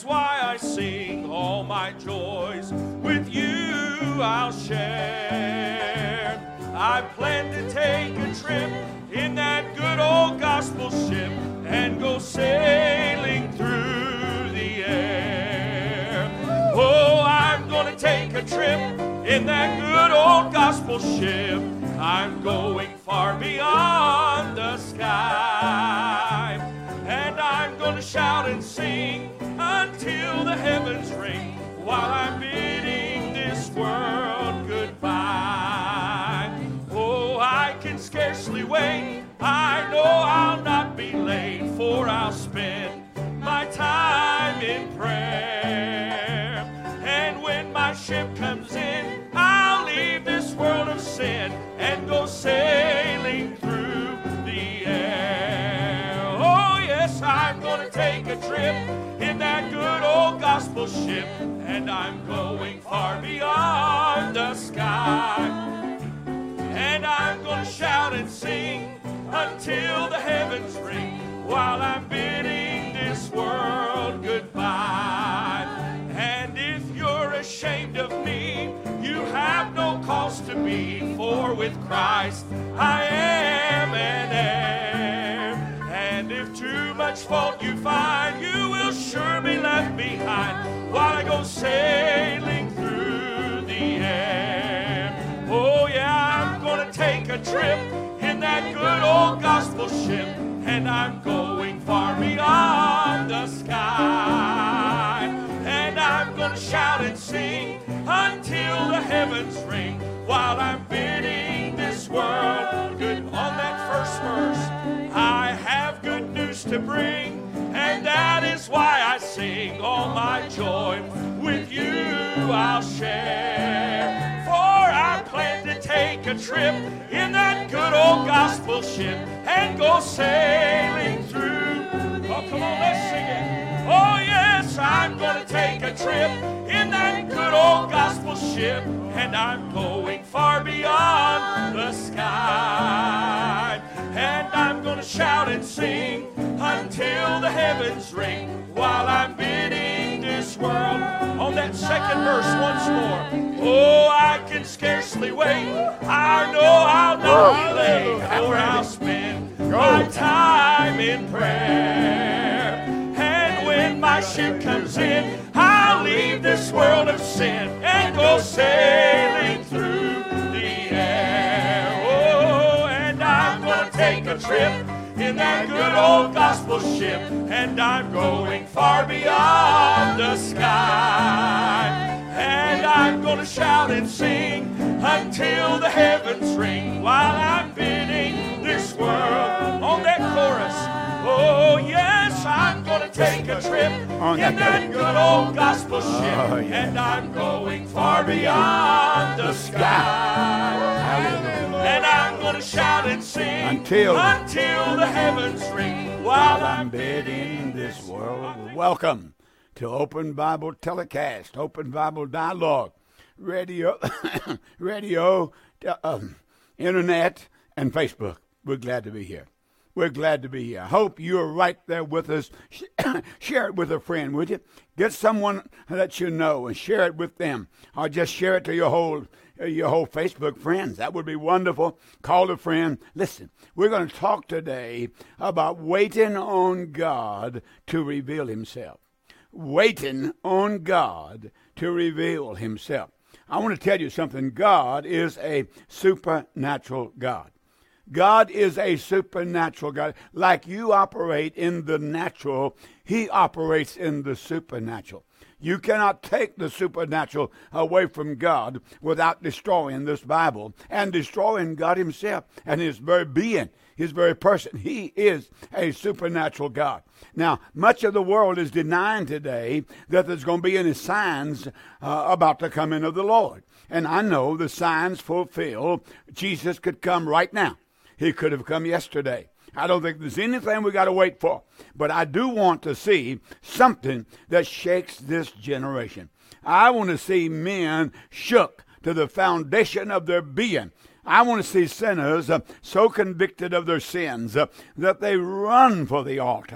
is why I sing. All my joys with you I'll share. I plan to take a trip in that good old gospel ship and go sailing through the air. Oh, I'm gonna take a trip in that good old gospel ship. I'm going far beyond the sky. And I'm gonna shout and sing until the heavens ring, while I'm bidding this world goodbye. Oh, I can scarcely wait. I know I'll not be late, for I'll spend my time in prayer. And when my ship comes in, I'll leave this world of sin and go sailing through the air. Oh yes, I'm gonna take a trip in that good old gospel ship, and I'm going far beyond the sky. And I'm gonna shout and sing until the heavens ring, while I'm bidding this world goodbye. And if you're ashamed of me, you have no cause to be, for with Christ I am an heir. And if too much fault you find, you will sure be left behind, while I go sailing through the air. Oh yeah, I'm gonna take a trip in that good old gospel ship, and I'm going far beyond the sky. And I'm gonna shout and sing until the heavens ring, while I'm bidding this world good. On that first verse, I have good news to bring, and that is why I sing. All my joy with you I'll share. For I plan to take a trip in that good old gospel ship and go sailing through. Oh, come on, let's sing it. Oh, yes, I'm going to take a trip in that good old gospel ship, and I'm going far beyond the sky. And I'm going to shout and sing until the heavens ring, while I'm bidding this world. On that second verse once more. Oh, I can scarcely wait. I know I'll not be late, for I'll spend my time in prayer. And when my ship comes in, I'll leave this world of sin and go sailing through the air. Oh, and I'm going to take a trip in that good old gospel ship, and I'm going far beyond the sky. And I'm going to shout and sing until the heavens ring, while I'm bidding this world. On that chorus, oh yes, I'm going to take a trip in that good old gospel ship, and I'm going far beyond the sky. And I'm going to shout and sing until the heavens ring, while I'm bidding this world. Welcome to Open Bible Telecast, Open Bible Dialogue, radio, internet, and Facebook. We're glad to be here. We're glad to be here. I hope you're right there with us. Share it with a friend, would you? Get someone that you know and share it with them. Or just share it to your whole Facebook friends. That would be wonderful. Call a friend. Listen, we're going to talk today about waiting on God to reveal himself. Waiting on God to reveal himself. I want to tell you something. God is a supernatural God. God is a supernatural God. Like you operate in the natural, he operates in the supernatural. You cannot take the supernatural away from God without destroying this Bible and destroying God himself and his very being, his very person. He is a supernatural God. Now, much of the world is denying today that there's going to be any signs about the coming of the Lord. And I know the signs fulfill. Jesus could come right now. He could have come yesterday. I don't think there's anything we got to wait for. But I do want to see something that shakes this generation. I want to see men shook to the foundation of their being. I want to see sinners so convicted of their sins that they run for the altar.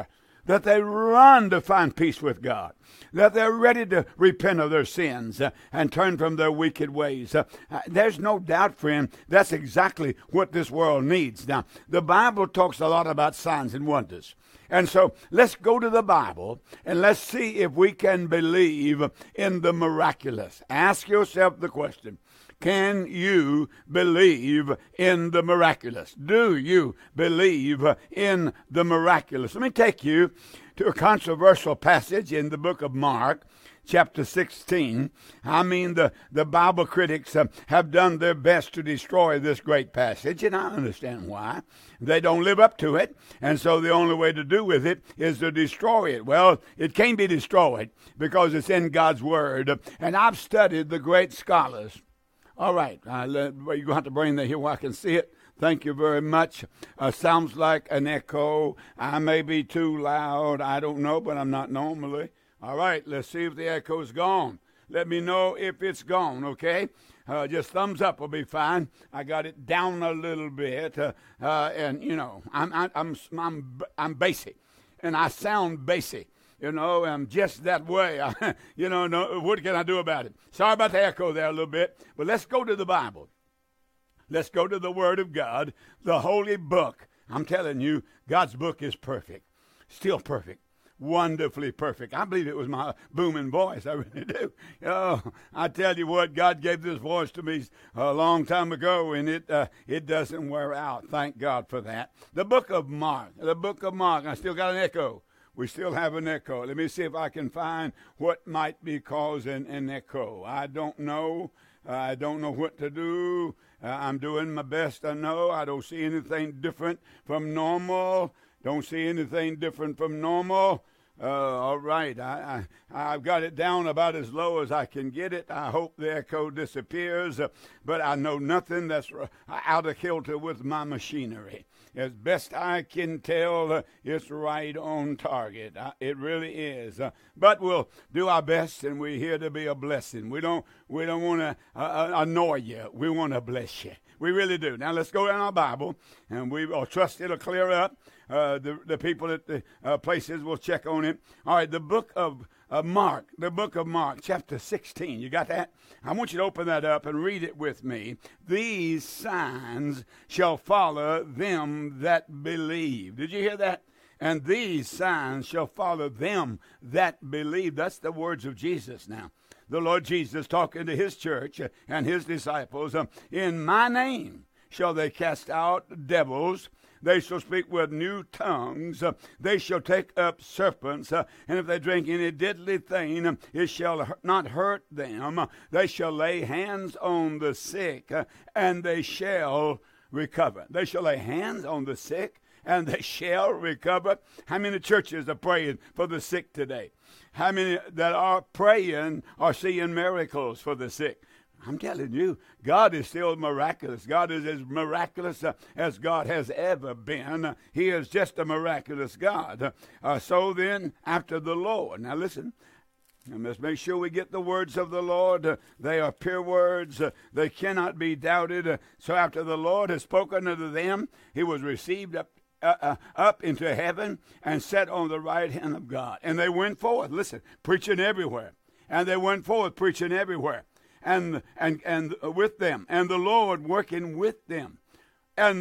that they run to find peace with God, that they're ready to repent of their sins and turn from their wicked ways. There's no doubt, friend, that's exactly what this world needs. Now, the Bible talks a lot about signs and wonders. And so let's go to the Bible and let's see if we can believe in the miraculous. Ask yourself the question, can you believe in the miraculous? Do you believe in the miraculous? Let me take you to a controversial passage in the book of Mark, chapter 16. I mean, the Bible critics have done their best to destroy this great passage, and I understand why. They don't live up to it, and so the only way to do with it is to destroy it. Well, it can't be destroyed because it's in God's Word, and I've studied the great scholars. All right, you're going to have to bring that here where I can see it. Thank you very much. Sounds like an echo. I may be too loud. I don't know, but I'm not normally. All right, let's see if the echo's gone. Let me know if it's gone, okay? Just thumbs up will be fine. I got it down a little bit, and you know, I'm basic, and I sound basic. You know, I'm just that way. What can I do about it? Sorry about the echo there a little bit, but let's go to the Bible. Let's go to the Word of God, the holy book. I'm telling you, God's book is perfect, still perfect. Wonderfully perfect. I believe it was my booming voice. I really do. Oh, I tell you what, God gave this voice to me a long time ago, and it doesn't wear out. Thank God for that. The book of Mark. I still got an echo. We still have an echo. Let me see if I can find what might be causing an echo. I don't know. I don't know what to do. I'm doing my best. I know. I don't see anything different from normal. Don't see anything different from normal. All right. I've got it down about as low as I can get it. I hope the echo disappears. But I know nothing that's out of kilter with my machinery. As best I can tell, it's right on target. It really is. But we'll do our best, and we're here to be a blessing. We don't want to annoy you. We want to bless you. We really do. Now let's go in our Bible, and we will trust it'll clear up. The people at the places will check on it. All right, the book of Mark, chapter 16. You got that? I want you to open that up and read it with me. These signs shall follow them that believe. Did you hear that? And these signs shall follow them that believe. That's the words of Jesus now. The Lord Jesus talking to his church and his disciples. In my name shall they cast out devils. They shall speak with new tongues. They shall take up serpents. And if they drink any deadly thing, it shall not hurt them. They shall lay hands on the sick, and they shall recover. They shall lay hands on the sick, and they shall recover. How many churches are praying for the sick today? How many that are praying are seeing miracles for the sick? I'm telling you, God is still miraculous. God is as miraculous as God has ever been. He is just a miraculous God. So then, after the Lord. Now listen, let's make sure we get the words of the Lord. They are pure words. They cannot be doubted. So after the Lord has spoken unto them, he was received up into heaven and set on the right hand of God. And they went forth, listen, preaching everywhere. And they went forth preaching everywhere. And with them, and the Lord working with them, and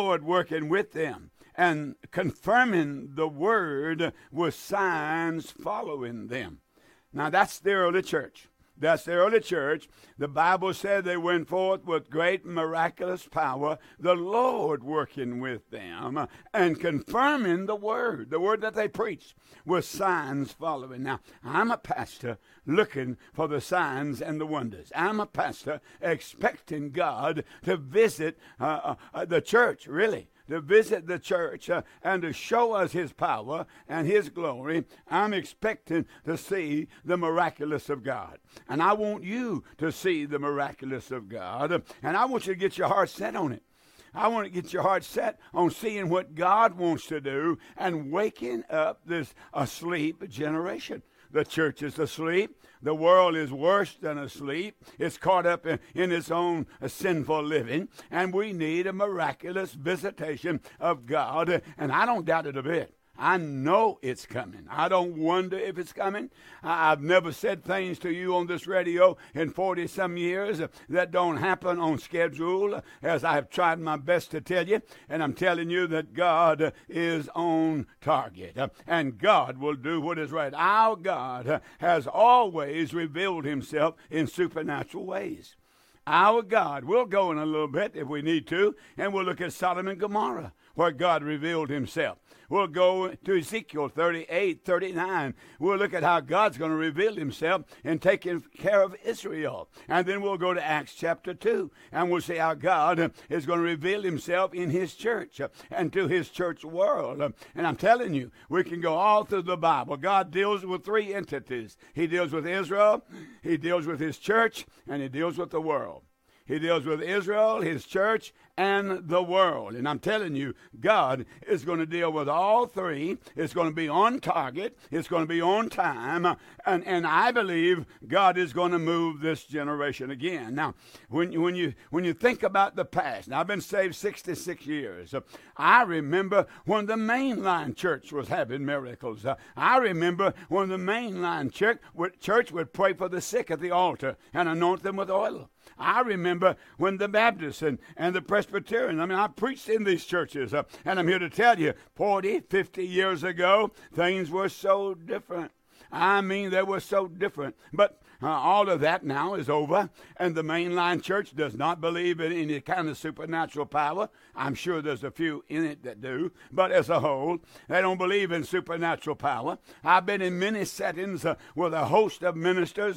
confirming the word with signs following them. Now that's the early church. The Bible said they went forth with great miraculous power, the Lord working with them and confirming the word that they preached, with signs following. Now, I'm a pastor looking for the signs and the wonders. I'm a pastor expecting God to visit the church, really. To visit the church and to show us his power and his glory. I'm expecting to see the miraculous of God. And I want you to see the miraculous of God. And I want you to get your heart set on it. I want to get your heart set on seeing what God wants to do and waking up this asleep generation. The church is asleep. The world is worse than asleep. It's caught up in its own sinful living. And we need a miraculous visitation of God. And I don't doubt it a bit. I know it's coming. I don't wonder if it's coming. I've never said things to you on this radio in 40-some years that don't happen on schedule, as I have tried my best to tell you. And I'm telling you that God is on target, and God will do what is right. Our God has always revealed himself in supernatural ways. Our God, we'll go in a little bit if we need to, and we'll look at Sodom and Gomorrah, where God revealed himself. We'll go to Ezekiel 38, 39. We'll look at how God's going to reveal himself in taking care of Israel. And then we'll go to Acts chapter 2, and we'll see how God is going to reveal himself in his church and to his church world. And I'm telling you, we can go all through the Bible. God deals with three entities. He deals with Israel, he deals with his church, and he deals with the world. He deals with Israel, his church, and the world. And I'm telling you, God is going to deal with all three. It's going to be on target. It's going to be on time. And I believe God is going to move this generation again. Now, when you think about the past, now I've been saved 66 years. I remember when the mainline church was having miracles. I remember when the mainline church would pray for the sick at the altar and anoint them with oil. I remember when the Baptists and the Presbyterians, I preached in these churches, and I'm here to tell you, 40, 50 years ago, things were so different. They were so different. But all of that now is over, and the mainline church does not believe in any kind of supernatural power. I'm sure there's a few in it that do, but as a whole, they don't believe in supernatural power. I've been in many settings with a host of ministers,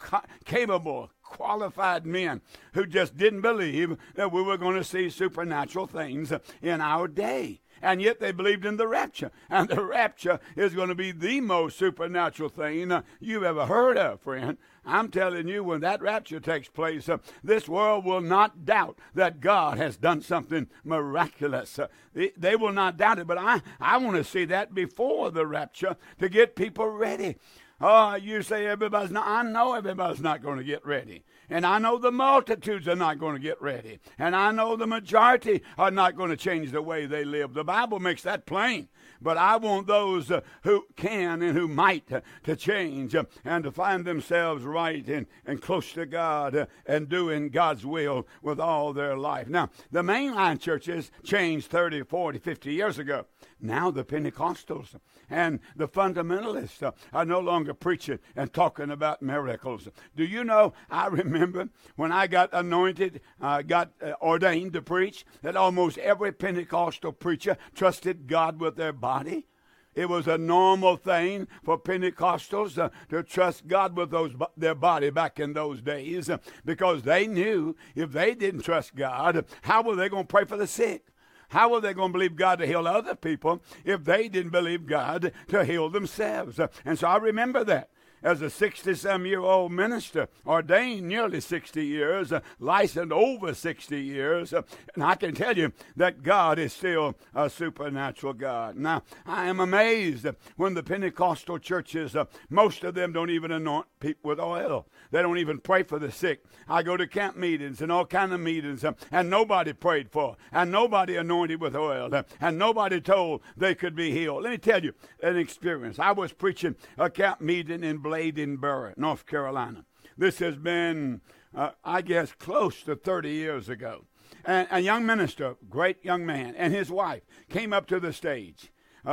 capable, qualified men who just didn't believe that we were going to see supernatural things in our day. And yet they believed in the rapture. And the rapture is going to be the most supernatural thing you've ever heard of, friend. I'm telling you, when that rapture takes place, this world will not doubt that God has done something miraculous. They will not doubt it, but I want to see that before the rapture to get people ready. Oh, you say everybody's not. I know everybody's not going to get ready. And I know the multitudes are not going to get ready. And I know the majority are not going to change the way they live. The Bible makes that plain. But I want those who can and who might to change and to find themselves right and close to God and doing God's will with all their life. Now, the mainline churches changed 30, 40, 50 years ago. Now the Pentecostals and the fundamentalists are no longer preaching and talking about miracles. Do you know, I remember when I got anointed, got ordained to preach, that almost every Pentecostal preacher trusted God with their body. It was a normal thing for Pentecostals to trust God with their body back in those days, because they knew if they didn't trust God, how were they going to pray for the sick? How were they going to believe God to heal other people if they didn't believe God to heal themselves? And so I remember that. As a 60-some-year-old minister, ordained nearly 60 years, licensed over 60 years, and I can tell you that God is still a supernatural God. Now, I am amazed when the Pentecostal churches, most of them don't even anoint people with oil. They don't even pray for the sick. I go to camp meetings and all kind of meetings, and nobody prayed for, and nobody anointed with oil, and nobody told they could be healed. Let me tell you an experience. I was preaching a camp meeting in Bladenboro, North Carolina. This has been, I guess, close to 30 years ago. And a young minister, great young man, and his wife came up to the stage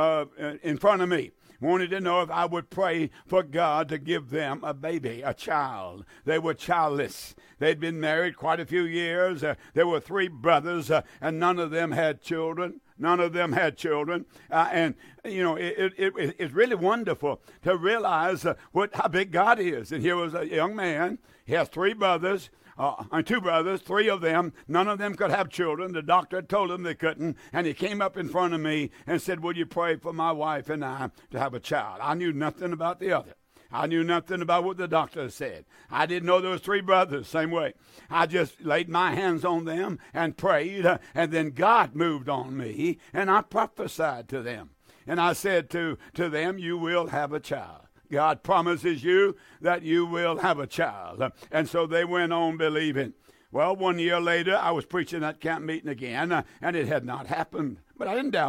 in front of me, wanted to know if I would pray for God to give them a baby, a child. They were childless. They'd been married quite a few years. There were 3 brothers, and none of them had children. None of them had children. And, you know, it's really wonderful to realize how big God is. And here was a young man. He has 3 brothers. 2 brothers, 3 of them, none of them could have children. The doctor had told them they couldn't, and he came up in front of me and said, "Will you pray for my wife and I to have a child?" I knew nothing about the other. I knew nothing about what the doctor said. I didn't know there was 3 brothers, same way. I just laid my hands on them and prayed, and then God moved on me, and I prophesied to them. And I said to them, "You will have a child. God promises you that you will have a child." And so they went on believing. Well, 1 year later, I was preaching at camp meeting again, and it had not happened. But I didn't doubt it.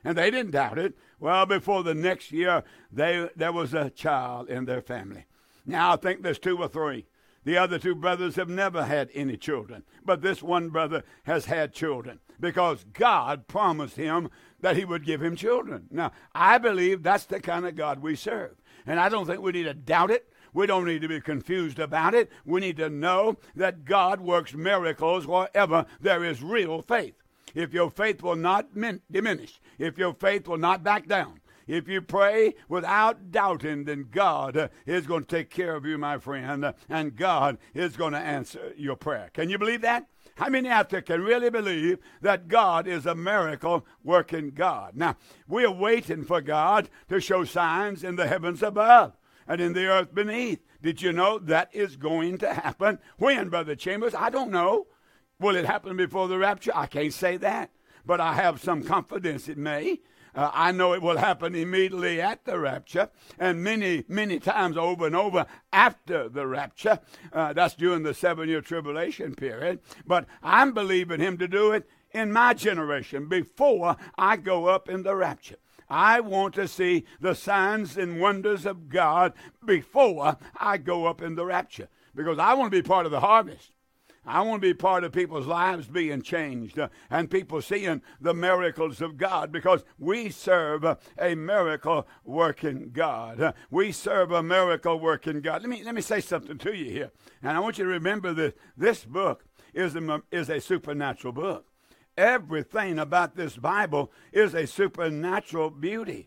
And they didn't doubt it. Well, before the next year, there was a child in their family. Now, I think there's 2 or 3. The other 2 brothers have never had any children. But this one brother has had children because God promised him that he would give him children. Now, I believe that's the kind of God we serve. And I don't think we need to doubt it. We don't need to be confused about it. We need to know that God works miracles wherever there is real faith. If your faith will not diminish, if your faith will not back down, if you pray without doubting, then God is going to take care of you, my friend, and God is going to answer your prayer. Can you believe that? How many out there can really believe that God is a miracle-working God? Now, we are waiting for God to show signs in the heavens above and in the earth beneath. Did you know that is going to happen? When, Brother Chambers? I don't know. Will it happen before the rapture? I can't say that, but I have some confidence it may. I know it will happen immediately at the rapture and many, many times over and over after the rapture. That's during the 7-year tribulation period. But I'm believing him to do it in my generation before I go up in the rapture. I want to see the signs and wonders of God before I go up in the rapture because I want to be part of the harvest. I want to be part of people's lives being changed and people seeing the miracles of God because we serve a miracle-working God. We serve a miracle-working God. Let me say something to you here. And I want you to remember that this book is a supernatural book. Everything about this Bible is a supernatural beauty.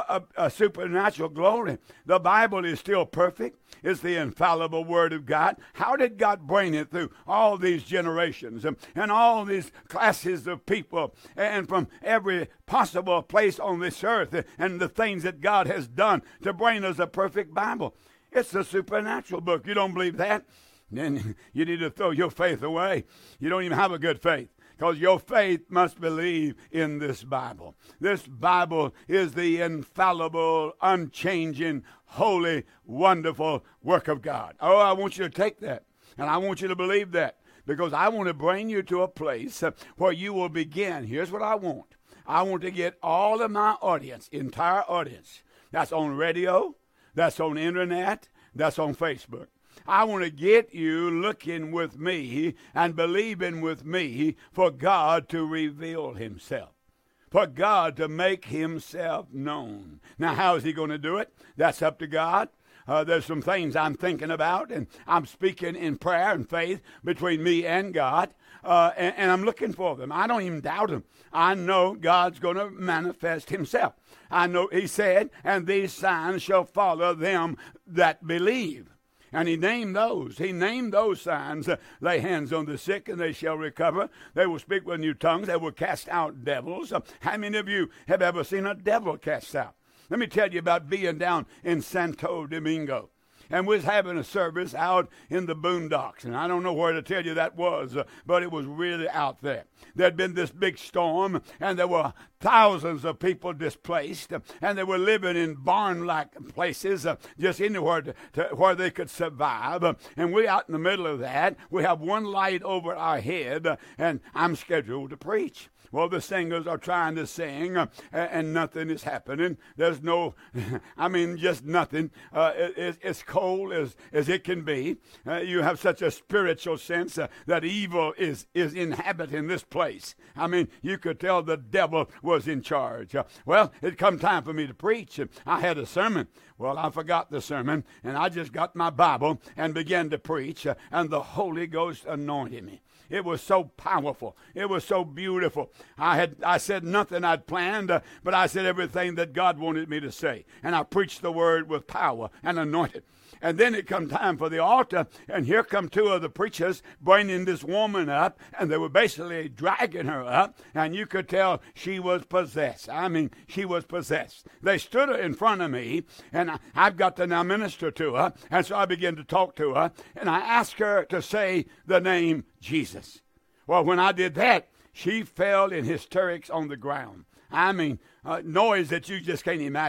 A supernatural glory. The Bible is still perfect. It's the infallible Word of God. How did God bring it through all these generations and all these classes of people and from every possible place on this earth and the things that God has done to bring us a perfect Bible? It's a supernatural book. You don't believe that? Then you need to throw your faith away. You don't even have a good faith. Because your faith must believe in this Bible. This Bible is the infallible, unchanging, holy, wonderful work of God. Oh, I want you to take that. And I want you to believe that. Because I want to bring you to a place where you will begin. Here's what I want. I want to get all of my audience, entire audience. That's on radio. That's on internet. That's on Facebook. I want to get you looking with me and believing with me for God to reveal himself, for God to make himself known. Now, how is he going to do it? That's up to God. There's some things I'm thinking about, and I'm speaking in prayer and faith between me and God, and I'm looking for them. I don't even doubt him. I know God's going to manifest himself. I know he said, and these signs shall follow them that believe. And he named those. He named those signs. Lay hands on the sick and they shall recover. They will speak with new tongues. They will cast out devils. How many of you have ever seen a devil cast out? Let me tell you about being down in Santo Domingo. And we was having a service out in the boondocks. And I don't know where to tell you that was, but it was really out there. There'd been this big storm, and there were thousands of people displaced, and they were living in barn-like places, just anywhere to where they could survive. And we're out in the middle of that. We have one light over our head, and I'm scheduled to preach. Well, the singers are trying to sing, and nothing is happening. There's no, just nothing. It's cold as it can be. You have such a spiritual sense that evil is inhabiting this place. You could tell the devil was in charge. Well, it come time for me to preach. I had a sermon. Well, I forgot the sermon, and I just got my Bible and began to preach, and the Holy Ghost anointed me. It was so powerful. It was so beautiful. I said nothing I'd planned, but I said everything that God wanted me to say. And I preached the word with power and anointed. And then it come time for the altar, and here come 2 of the preachers bringing this woman up, and they were basically dragging her up, and you could tell she was possessed. She was possessed. They stood her in front of me, and I've got to now minister to her, and so I began to talk to her, and I asked her to say the name Jesus. Well, when I did that, she fell in hysterics on the ground. Noise that you just can't imagine.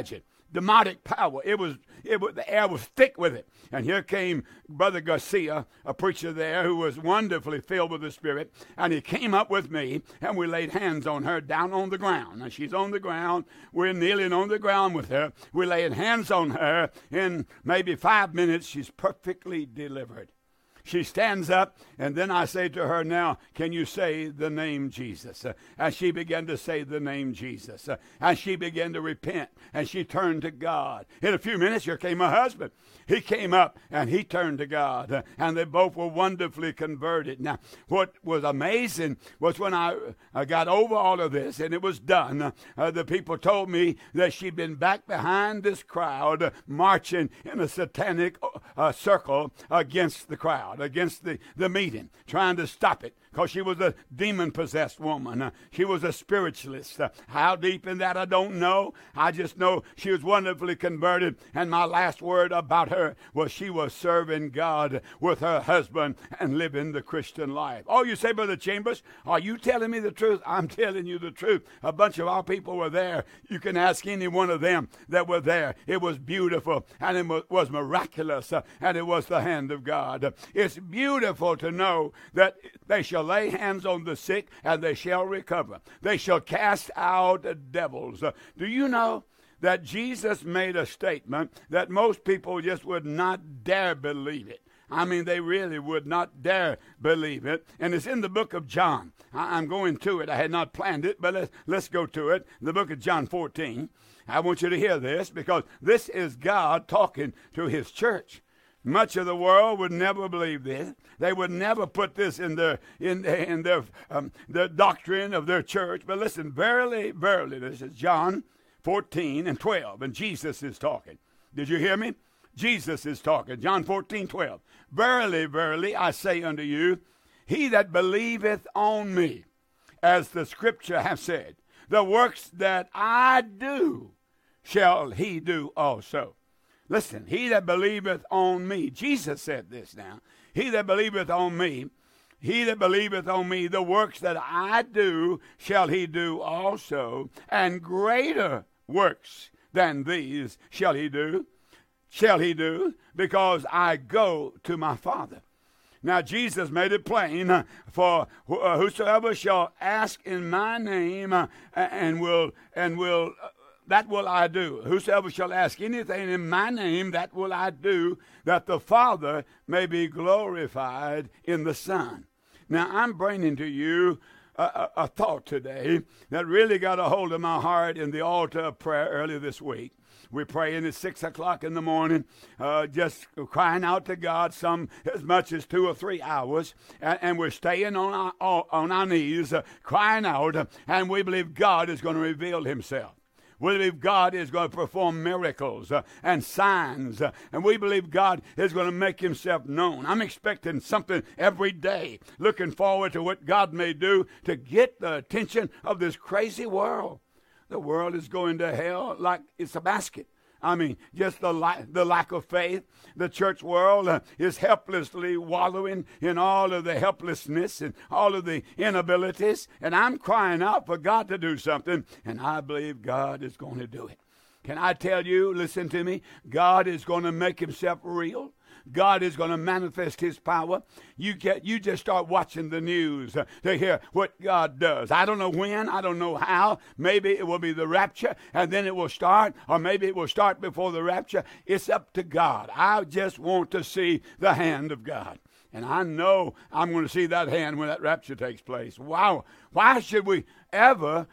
demonic power. It was the air was thick with it. And here came Brother Garcia, a preacher there who was wonderfully filled with the Spirit, and he came up with me, and we laid hands on her down on the ground. Now she's on the ground. We're kneeling on the ground with her. We laid hands on her. In maybe 5 minutes, she's perfectly delivered. She stands up, and then I say to her, now, can you say the name Jesus? And she began to say the name Jesus. And she began to repent, and she turned to God. In a few minutes, here came my husband. He came up, and he turned to God, and they both were wonderfully converted. Now, what was amazing was when I got over all of this, and it was done, the people told me that she'd been back behind this crowd, marching in a satanic circle against the crowd, against the meeting, trying to stop it, because she was a demon-possessed woman. She was a spiritualist. How deep in that, I don't know. I just know she was wonderfully converted, and my last word about her was she was serving God with her husband and living the Christian life. Oh, you say, Brother Chambers, are you telling me the truth? I'm telling you the truth. A bunch of our people were there. You can ask any one of them that were there. It was beautiful, and it was miraculous, and it was the hand of God. It's beautiful to know that they shall lay hands on the sick, and they shall recover. They shall cast out devils. Do you know that Jesus made a statement that most people just would not dare believe it? I mean, they really would not dare believe it. And it's in the book of John. I'm going to it. I had not planned it, but let's go to it. The book of John 14. I want you to hear this, because this is God talking to his church. Much of the world would never believe this. They would never put this in their doctrine of their church. But listen, verily, verily, this is John 14 and 12, and Jesus is talking. Did you hear me? Jesus is talking. John 14, 12. Verily, verily, I say unto you, he that believeth on me, as the scripture hath said, the works that I do shall he do also. Listen, he that believeth on me, Jesus said this now, he that believeth on me, the works that I do shall he do also, and greater works than these shall he do, because I go to my Father. Now, Jesus made it plain, for whosoever shall ask in my name, that will I do. Whosoever shall ask anything in my name, that will I do, that the Father may be glorified in the Son. Now, I'm bringing to you a thought today that really got a hold of my heart in the altar of prayer earlier this week. We're praying at 6 o'clock in the morning, just crying out to God some as much as 2 or 3 hours, and we're staying on our knees, crying out, and we believe God is going to reveal himself. We believe God is going to perform miracles and signs, and we believe God is going to make himself known. I'm expecting something every day, looking forward to what God may do to get the attention of this crazy world. The world is going to hell like it's a basket. I mean, just the lack of faith. The church world is helplessly wallowing in all of the helplessness and all of the inabilities. And I'm crying out for God to do something, and I believe God is going to do it. Can I tell you, listen to me, God is going to make himself real. God is going to manifest his power. You just start watching the news to hear what God does. I don't know when, I don't know how. Maybe it will be the rapture and then it will start, or maybe it will start before the rapture. It's up to God. I just want to see the hand of God. And I know I'm going to see that hand when that rapture takes place. Wow. Why should we ever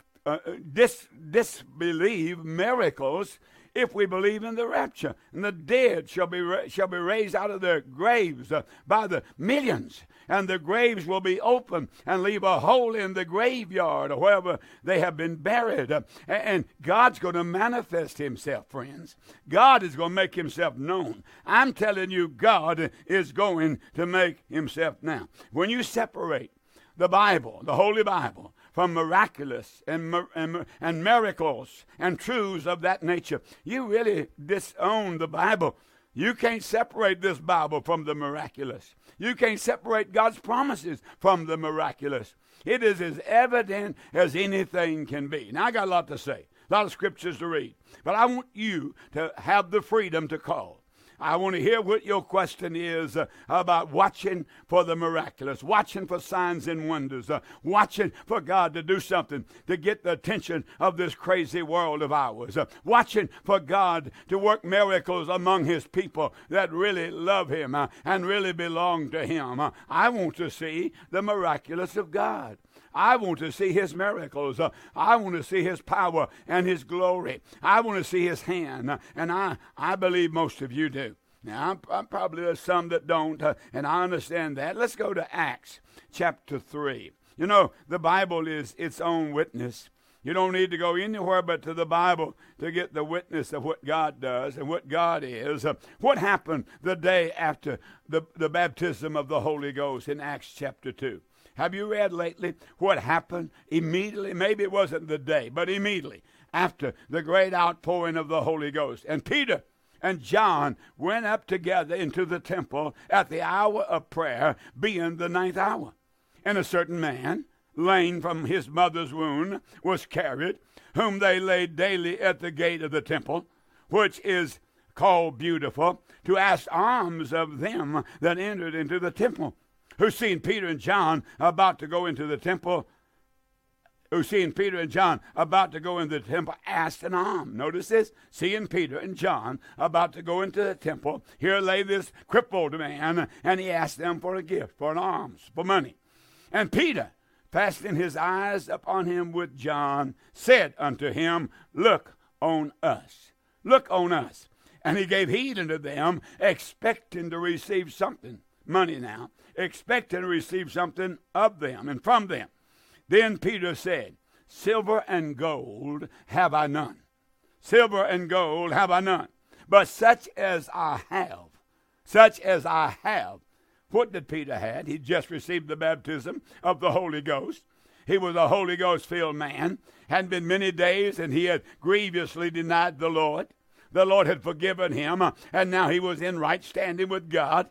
disbelieve miracles if we believe in the rapture? And the dead shall be raised out of their graves by the millions, and the graves will be open and leave a hole in the graveyard or wherever they have been buried. And God's going to manifest himself, friends. God is going to make himself known. I'm telling you, God is going to make himself known. When you separate the Bible, the Holy Bible, from miraculous and miracles and truths of that nature, you really disown the Bible. You can't separate this Bible from the miraculous. You can't separate God's promises from the miraculous. It is as evident as anything can be. Now, I got a lot to say. a lot of scriptures to read. But I want you to have the freedom to call. I want to hear what your question is about watching for the miraculous, watching for signs and wonders, watching for God to do something to get the attention of this crazy world of ours, watching for God to work miracles among his people that really love him and really belong to him. I want to see the miraculous of God. I want to see his miracles. I want to see his power and his glory. I want to see his hand. And I believe most of you do. Now, I'm probably there's some that don't, and I understand that. Let's go to Acts chapter 3. You know, the Bible is its own witness. You don't need to go anywhere but to the Bible to get the witness of what God does and what God is. What happened the day after the baptism of the Holy Ghost in Acts chapter 2? Have you read lately what happened immediately? Maybe it wasn't the day, but immediately after the great outpouring of the Holy Ghost. And Peter and John went up together into the temple at the hour of prayer, being the 9th hour. And a certain man, lame from his mother's womb, was carried, whom they laid daily at the gate of the temple, which is called Beautiful, to ask alms of them that entered into the temple. Who seeing Peter and John about to go into the temple, asked an alms. Notice this, seeing Peter and John about to go into the temple, here lay this crippled man, and he asked them for a gift, for an alms, for money. And Peter, fastening his eyes upon him with John, said unto him, Look on us. Look on us. And he gave heed unto them, expecting to receive something, money now, expecting to receive something of them and from them. Then Peter said, Silver and gold have I none. Silver and gold have I none. But such as I have. What did Peter have? He just received the baptism of the Holy Ghost. He was a Holy Ghost-filled man. Hadn't been many days, and he had grievously denied the Lord. The Lord had forgiven him, and now he was in right standing with God.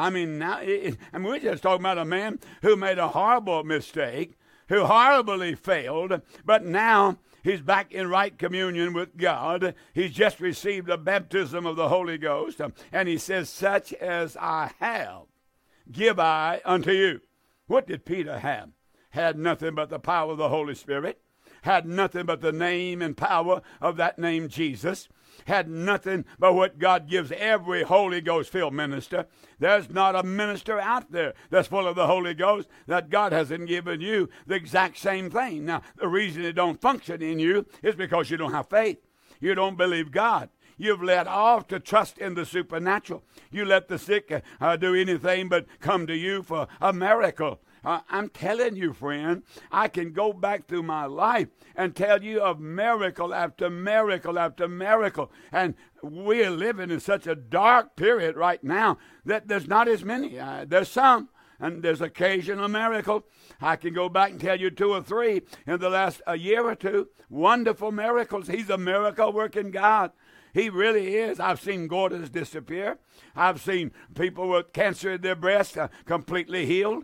We're just talking about a man who made a horrible mistake, who horribly failed, but now he's back in right communion with God. He's just received the baptism of the Holy Ghost, and he says, Such as I have, give I unto you. What did Peter have? Had nothing but the power of the Holy Spirit, had nothing but the name and power of that name Jesus, had nothing but what God gives every Holy Ghost-filled minister. There's not a minister out there that's full of the Holy Ghost that God hasn't given you the exact same thing. Now, the reason it don't function in you is because you don't have faith. You don't believe God. You've let off to trust in the supernatural. You let the sick do anything but come to you for a miracle. I'm telling you, friend, I can go back through my life and tell you of miracle after miracle after miracle. And we're living in such a dark period right now that there's not as many. There's some, and there's occasional miracle. I can go back and tell you 2 or 3 in the last year or two. Wonderful miracles. He's a miracle-working God. He really is. I've seen daughters disappear. I've seen people with cancer in their breast completely healed.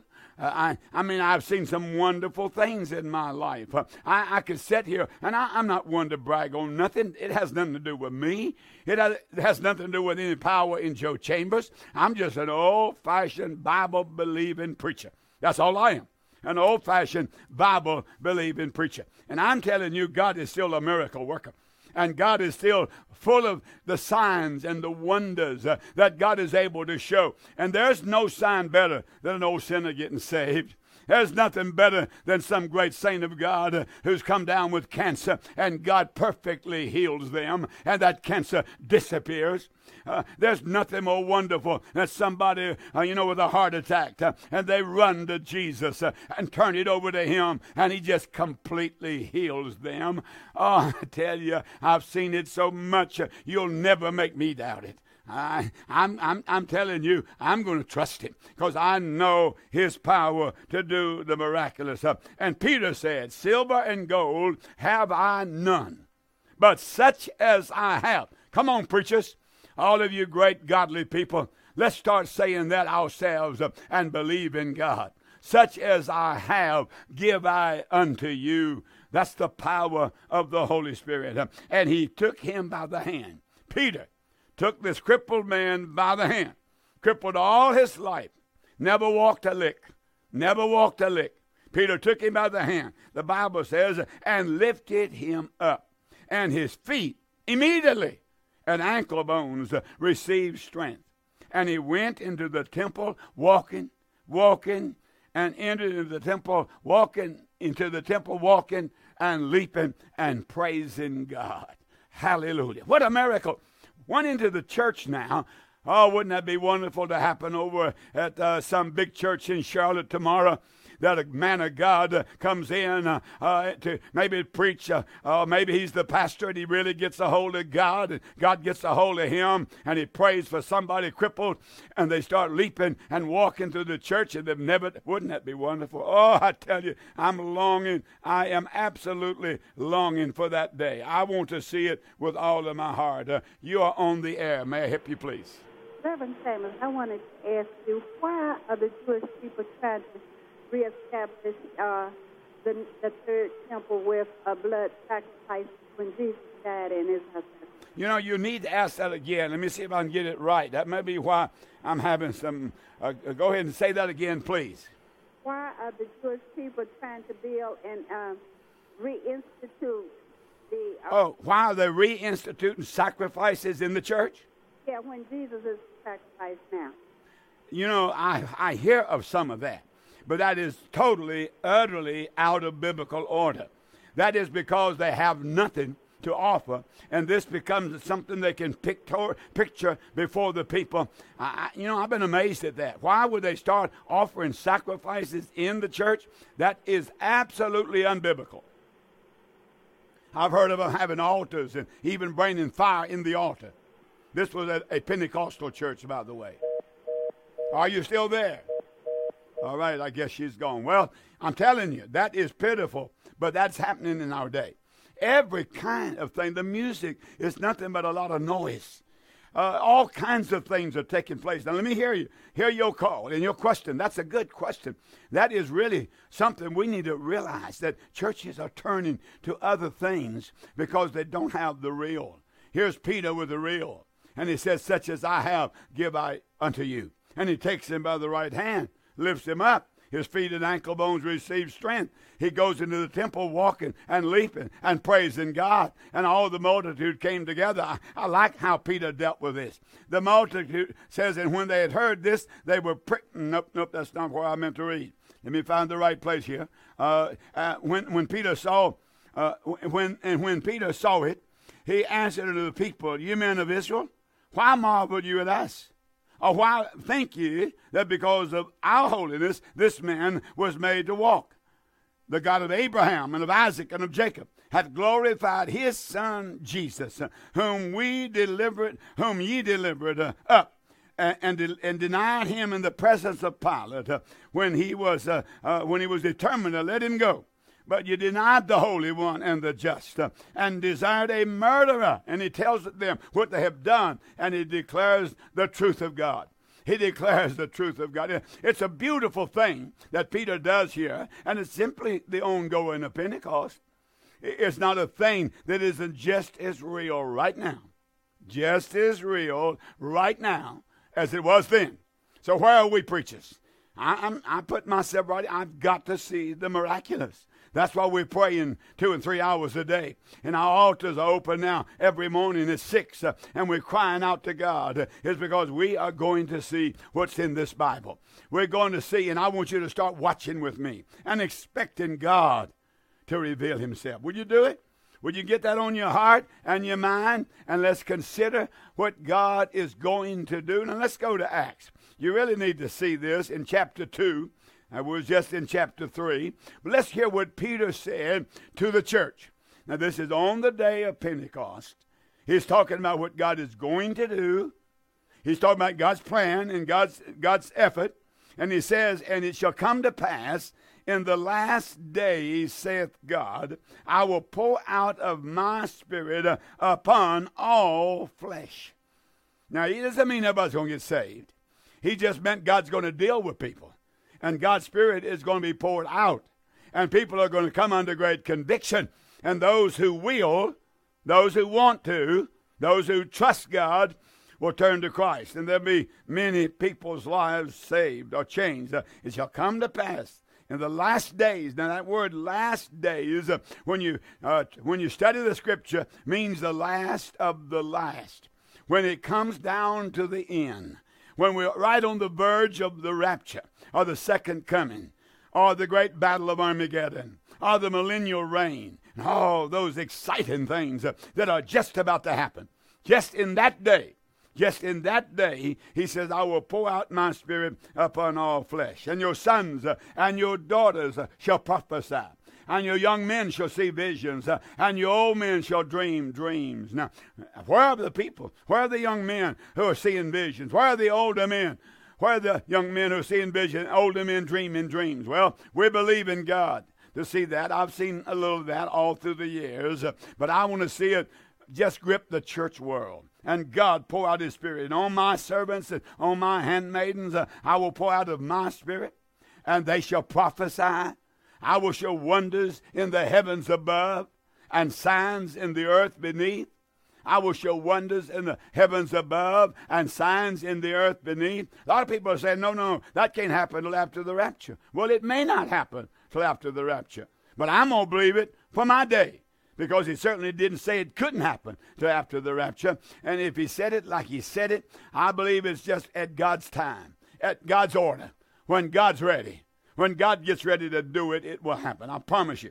I've seen some wonderful things in my life. I could sit here, and I'm not one to brag on nothing. It has nothing to do with me. It has nothing to do with any power in Joe Chambers. I'm just an old-fashioned Bible-believing preacher. That's all I am. An old-fashioned Bible-believing preacher. And I'm telling you, God is still a miracle worker. And God is still full of the signs and the wonders that God is able to show. And there's no sign better than an old sinner getting saved. There's nothing better than some great saint of God who's come down with cancer and God perfectly heals them and that cancer disappears. There's nothing more wonderful than somebody, with a heart attack and they run to Jesus and turn it over to him and he just completely heals them. Oh, I tell you, I've seen it so much, you'll never make me doubt it. I'm telling you, I'm going to trust him because I know his power to do the miraculous. And Peter said, Silver and gold have I none, but such as I have. Come on, preachers, all of you great godly people, let's start saying that ourselves and believe in God. such as I have, give I unto you. That's the power of the Holy Spirit. And he took him by the hand. Peter took this crippled man by the hand, crippled all his life, never walked a lick, never walked a lick. Peter took him by the hand, the Bible says, and lifted him up. And his feet immediately and ankle bones received strength. And he went into the temple walking, and entered into the temple walking, and leaping and praising God. Hallelujah. What a miracle. Went into the church now. Oh, wouldn't that be wonderful to happen over at some big church in Charlotte tomorrow? That a man of God comes in to maybe preach. Maybe he's the pastor and he really gets a hold of God, and God gets a hold of him, and he prays for somebody crippled, and they start leaping and walking through the church, and they've never. Wouldn't that be wonderful? Oh, I tell you, I'm longing. I am absolutely longing for that day. I want to see it with all of my heart. You are on the air. May I help you, please? Reverend Samuels, I wanted to ask you, why are the Jewish people trying to reestablish the third temple with a blood sacrifice when Jesus died in his house? You know, you need to ask that again. Let me see if I can get it right. That may be why I'm having some. Go ahead and say that again, please. Why are the Jewish people trying to build and reinstitute the... why are they reinstituting sacrifices in the church? Yeah, when Jesus is sacrificed now. You know, I hear of some of that. But that is totally, utterly out of biblical order. That is because they have nothing to offer, and this becomes something they can picture before the people. I've been amazed at that. Why would they start offering sacrifices in the church? That is absolutely unbiblical. I've heard of them having altars and even bringing fire in the altar. This was a Pentecostal church, by the way. Are you still there? All right, I guess she's gone. Well, I'm telling you, that is pitiful, but that's happening in our day. Every kind of thing. The music is nothing but a lot of noise. All kinds of things are taking place. Now, let me hear you. Hear your call and your question. That's a good question. That is really something we need to realize, that churches are turning to other things because they don't have the real. Here's Peter with the real. And he says, such as I have, give I unto you. And he takes him by the right hand, lifts him up. His feet and ankle bones receive strength. He goes into the temple walking and leaping and praising God. And all the multitude came together. I like how Peter dealt with this. The multitude says, and when they had heard this, they were Nope, that's not where I meant to read. Let me find the right place here. When Peter saw it, he answered unto the people, you men of Israel, why marvel you at us? Or why think ye that because of our holiness this man was made to walk? The God of Abraham and of Isaac and of Jacob hath glorified his son Jesus, whom ye delivered up and denied him in the presence of Pilate when he was determined to let him go. But you denied the Holy One and the just, and desired a murderer. And he tells them what they have done, and he declares the truth of God. He declares the truth of God. It's a beautiful thing that Peter does here, and it's simply the ongoing of Pentecost. It's not a thing that isn't just as real right now. Just as real right now as it was then. So where are we preachers? I put myself right. I've got to see the miraculous. That's why we're praying 2 and 3 hours a day. And our altars are open now every morning at 6. And we're crying out to God. It's because we are going to see what's in this Bible. We're going to see, and I want you to start watching with me and expecting God to reveal himself. Would you do it? Would you get that on your heart and your mind? And let's consider what God is going to do. Now let's go to Acts. You really need to see this in chapter 2. I was just in chapter 3. But let's hear what Peter said to the church. Now, this is on the day of Pentecost. He's talking about what God is going to do. He's talking about God's plan and God's effort. And he says, and it shall come to pass in the last days, saith God, I will pour out of my spirit upon all flesh. Now, he doesn't mean everybody's going to get saved. He just meant God's going to deal with people. And God's Spirit is going to be poured out. And people are going to come under great conviction. And those who will, those who want to, those who trust God will turn to Christ. And there'll be many people's lives saved or changed. It shall come to pass in the last days. Now that word last days, when you study the Scripture, means the last of the last. When it comes down to the end. When we're right on the verge of the rapture, or the second coming, or the great battle of Armageddon, or the millennial reign, and all those exciting things that are just about to happen. Just in that day, he says, I will pour out my Spirit upon all flesh. And your sons and your daughters shall prophesy. And your young men shall see visions, and your old men shall dream dreams. Now, where are the people? Where are the young men who are seeing visions? Where are the older men? Where are the young men who are seeing visions, older men dreaming dreams? Well, we believe in God to see that. I've seen a little of that all through the years, but I want to see it just grip the church world. And God pour out His Spirit. And on my servants and on my handmaidens, I will pour out of my Spirit, and they shall prophesy. I will show wonders in the heavens above and signs in the earth beneath. I will show wonders in the heavens above and signs in the earth beneath. A lot of people are saying, no, that can't happen until after the rapture. Well, it may not happen till after the rapture. But I'm going to believe it for my day, because He certainly didn't say it couldn't happen till after the rapture. And if He said it like He said it, I believe it's just at God's time, at God's order, when God's ready. When God gets ready to do it, it will happen. I promise you.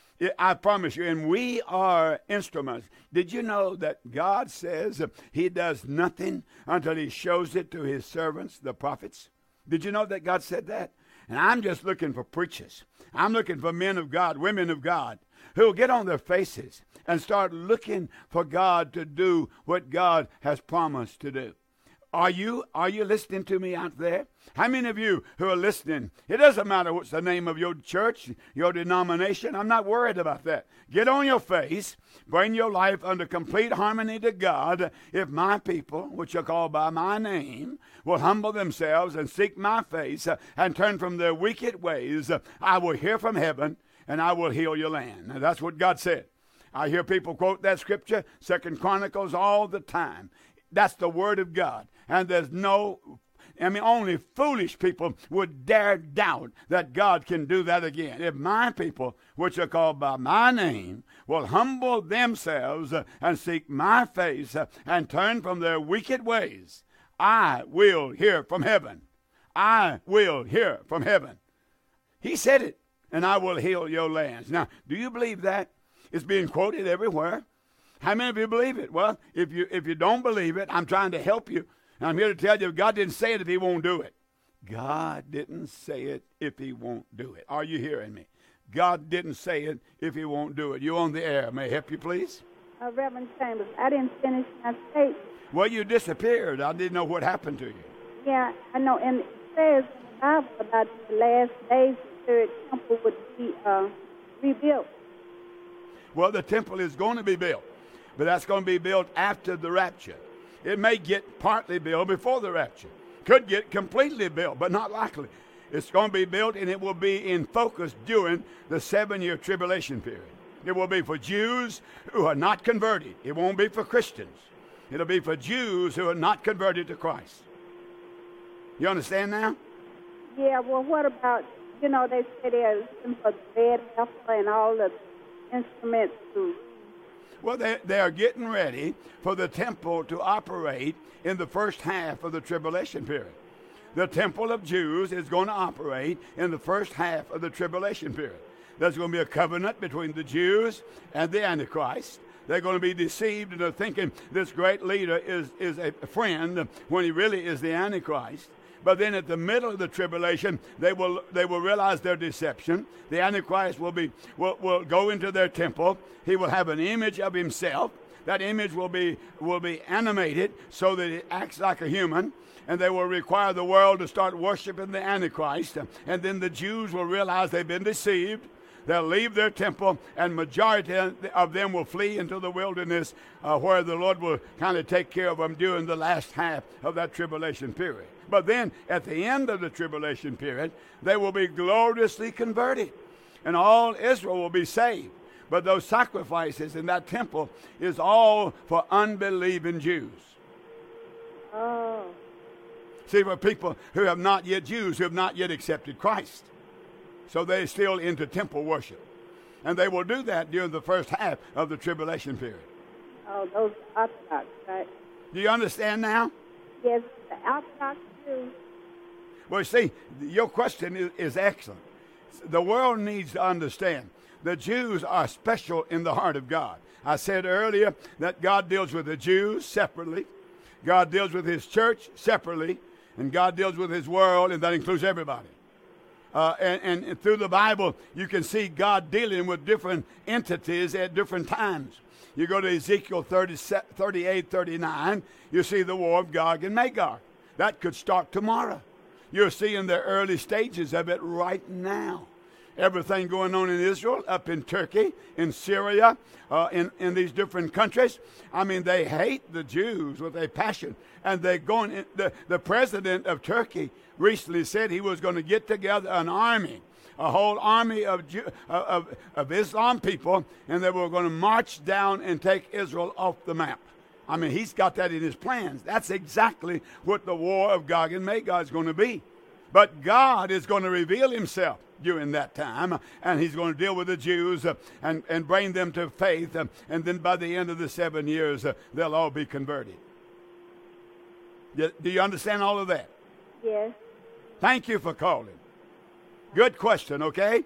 I promise you. And we are instruments. Did you know that God says He does nothing until He shows it to His servants, the prophets? Did you know that God said that? And I'm just looking for preachers. I'm looking for men of God, women of God, who will get on their faces and start looking for God to do what God has promised to do. Are you listening to me out there? How many of you who are listening, it doesn't matter what's the name of your church, your denomination. I'm not worried about that. Get on your face, bring your life under complete harmony to God. If my people, which are called by my name, will humble themselves and seek my face and turn from their wicked ways, I will hear from heaven and I will heal your land. Now, that's what God said. I hear people quote that scripture, 2 Chronicles, all the time. That's the word of God. And there's only foolish people would dare doubt that God can do that again. If my people, which are called by my name, will humble themselves and seek my face and turn from their wicked ways, I will hear from heaven. I will hear from heaven. He said it, and I will heal your lands. Now, do you believe that? It's being quoted everywhere. How many of you believe it? Well, if you don't believe it, I'm trying to help you. And I'm here to tell you, God didn't say it if He won't do it. God didn't say it if He won't do it. Are you hearing me? God didn't say it if He won't do it. You're on the air. May I help you, please? Reverend Chambers, I didn't finish my statement. Well, you disappeared. I didn't know what happened to you. Yeah, I know. And it says in the Bible about the last days the third temple would be rebuilt. Well, the temple is going to be built, but that's going to be built after the rapture. It may get partly built before the rapture. Could get completely built, but not likely. It's going to be built, and it will be in focus during the 7-year tribulation period. It will be for Jews who are not converted. It won't be for Christians. It'll be for Jews who are not converted to Christ. You understand now? Yeah, well, what about, they say they're looking for the red heifer and all the instruments too. Well, they are getting ready for the temple to operate in the first half of the tribulation period. The temple of Jews is going to operate in the first half of the tribulation period. There's going to be a covenant between the Jews and the Antichrist. They're going to be deceived into thinking this great leader is a friend when he really is the Antichrist. But then at the middle of the tribulation, they will realize their deception. The Antichrist will go into their temple. He will have an image of himself. That image will be animated so that it acts like a human. And they will require the world to start worshiping the Antichrist. And then the Jews will realize they've been deceived. They'll leave their temple, and majority of them will flee into the wilderness where the Lord will kind of take care of them during the last half of that tribulation period. But then at the end of the tribulation period, they will be gloriously converted, and all Israel will be saved. But those sacrifices in that temple is all for unbelieving Jews. Oh. See, for people who have not yet, Jews who have not yet accepted Christ. So they're still into temple worship. And they will do that during the first half of the tribulation period. Oh, those Orthodox, right? Do you understand now? Yes, the Orthodox Jews. Well, see, your question is excellent. The world needs to understand the Jews are special in the heart of God. I said earlier that God deals with the Jews separately. God deals with his church separately. And God deals with his world, and that includes everybody. And through the Bible, you can see God dealing with different entities at different times. You go to Ezekiel 38, 39, you see the war of Gog and Magog. That could start tomorrow. You're seeing the early stages of it right now. Everything going on in Israel, up in Turkey, in Syria, in these different countries. I mean, they hate the Jews with a passion. And they're going. The president of Turkey recently said he was going to get together an army, a whole army of Islam people, and they were going to march down and take Israel off the map. I mean, he's got that in his plans. That's exactly what the war of Gog and Magog is going to be. But God is going to reveal himself during that time, and he's going to deal with the Jews and bring them to faith, and then by the end of the 7 years, they'll all be converted. Do you understand all of that? Yes. Thank you for calling. Good question, okay?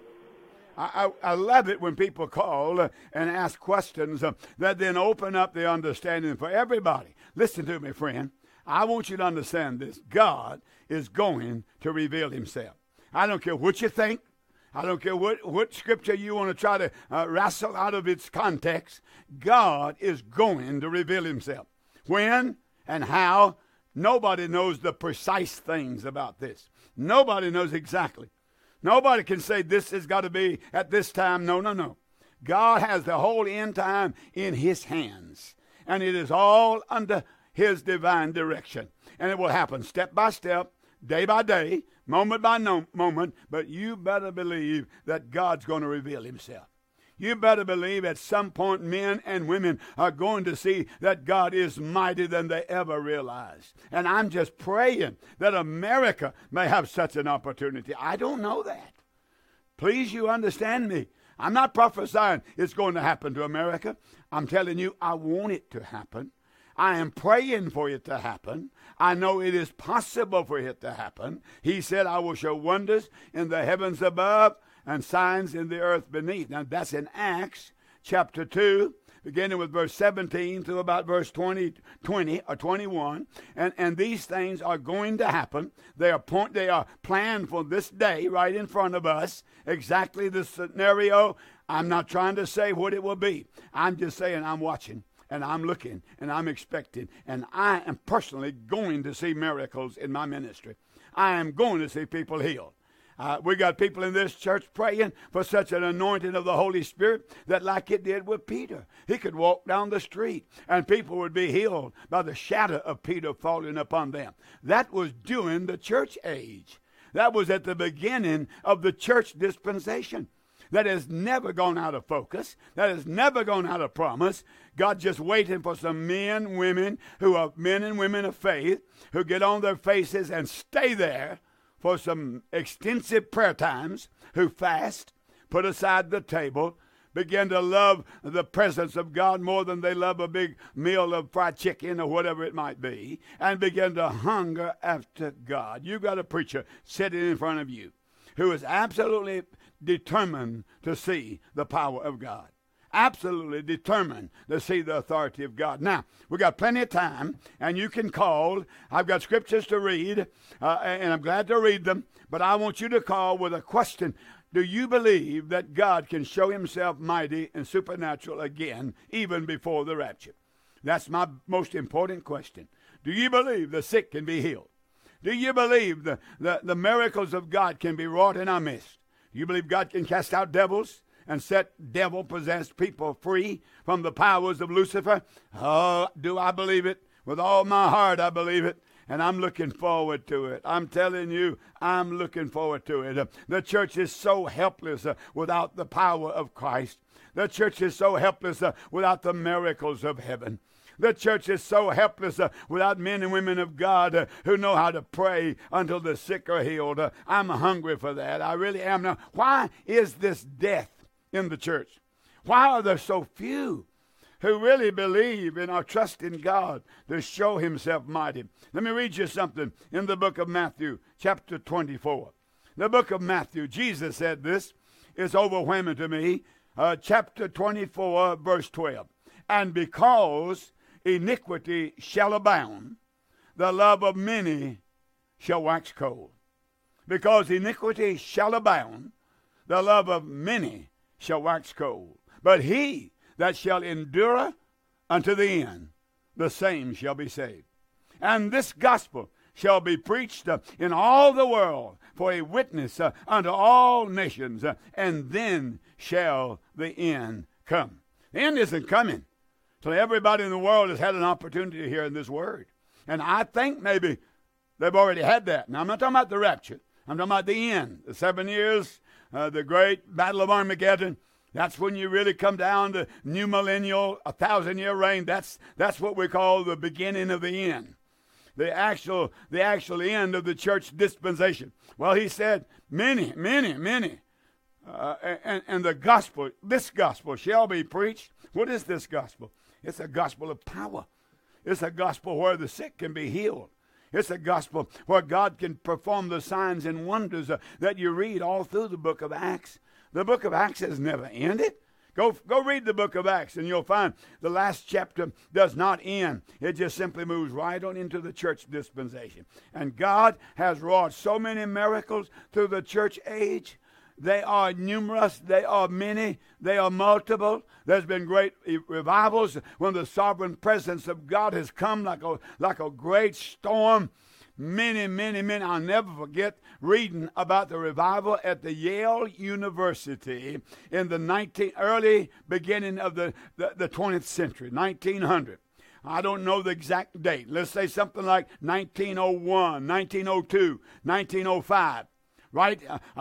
I love it when people call and ask questions that then open up the understanding for everybody. Listen to me, friend. I want you to understand this. God is going to reveal himself. I don't care what you think. I don't care what scripture you want to try to wrestle out of its context. God is going to reveal himself. When and how, nobody knows the precise things about this. Nobody knows exactly. Nobody can say this has got to be at this time. No. God has the whole end time in his hands. And it is all under his divine direction. And it will happen step by step, day by day, moment by moment. But you better believe that God's going to reveal himself. You better believe at some point men and women are going to see that God is mightier than they ever realized. And I'm just praying that America may have such an opportunity. I don't know that. Please, you understand me. I'm not prophesying it's going to happen to America. I'm telling you, I want it to happen. I am praying for it to happen. I know it is possible for it to happen. He said, I will show wonders in the heavens above and signs in the earth beneath. Now, that's in Acts chapter 2, beginning with verse 17 to about verse 20 or 21. And these things are going to happen. They are planned for this day right in front of us. Exactly the scenario. I'm not trying to say what it will be. I'm just saying I'm watching. And I'm looking, and I'm expecting, and I am personally going to see miracles in my ministry. I am going to see people healed. We got people in this church praying for such an anointing of the Holy Spirit that like it did with Peter. He could walk down the street, and people would be healed by the shadow of Peter falling upon them. That was during the church age. That was at the beginning of the church dispensation. That has never gone out of focus. That has never gone out of promise. God's just waiting for some men and women who are men and women of faith who get on their faces and stay there for some extensive prayer times, who fast, put aside the table, begin to love the presence of God more than they love a big meal of fried chicken or whatever it might be, and begin to hunger after God. You've got a preacher sitting in front of you who is absolutely determined to see the power of God. Absolutely determined to see the authority of God. Now, we've got plenty of time, and you can call. I've got scriptures to read, and I'm glad to read them, but I want you to call with a question. Do you believe that God can show himself mighty and supernatural again, even before the rapture? That's my most important question. Do you believe the sick can be healed? Do you believe the miracles of God can be wrought in our midst? Do you believe God can cast out devils? and set devil-possessed people free from the powers of Lucifer? Oh, do I believe it? With all my heart, I believe it. And I'm looking forward to it. I'm telling you, I'm looking forward to it. The church is so helpless without the power of Christ. The church is so helpless without the miracles of heaven. The church is so helpless without men and women of God who know how to pray until the sick are healed. I'm hungry for that. I really am. Now, why is this death in the church? Why are there so few who really believe and are trusting God to show himself mighty? Let me read you something in the book of Matthew, chapter 24. The book of Matthew, Jesus said this. It's overwhelming to me. Chapter 24, verse 12. And because iniquity shall abound, the love of many shall wax cold. Because iniquity shall abound, the love of many shall wax cold. But he that shall endure unto the end, the same shall be saved. And this gospel shall be preached in all the world for a witness unto all nations, and then shall the end come. The end isn't coming till everybody in the world has had an opportunity to hear this word. And I think maybe they've already had that. Now, I'm not talking about the rapture. I'm talking about the end, the 7 years, the great battle of Armageddon. That's when you really come down to new millennial, 1,000-year reign. That's what we call the beginning of the end. The actual end of the church dispensation. Well, he said, many. And the gospel, this gospel shall be preached. What is this gospel? It's a gospel of power. It's a gospel where the sick can be healed. It's a gospel where God can perform the signs and wonders that you read all through the book of Acts. The book of Acts has never ended. Go read the book of Acts, and you'll find the last chapter does not end. It just simply moves right on into the church dispensation. And God has wrought so many miracles through the church age. They are numerous. They are many. They are multiple. There's been great revivals when the sovereign presence of God has come like a great storm. Many. I'll never forget reading about the revival at the Yale University in the early beginning of the 20th century, 1900. I don't know the exact date. Let's say something like 1901, 1902, 1905. Right?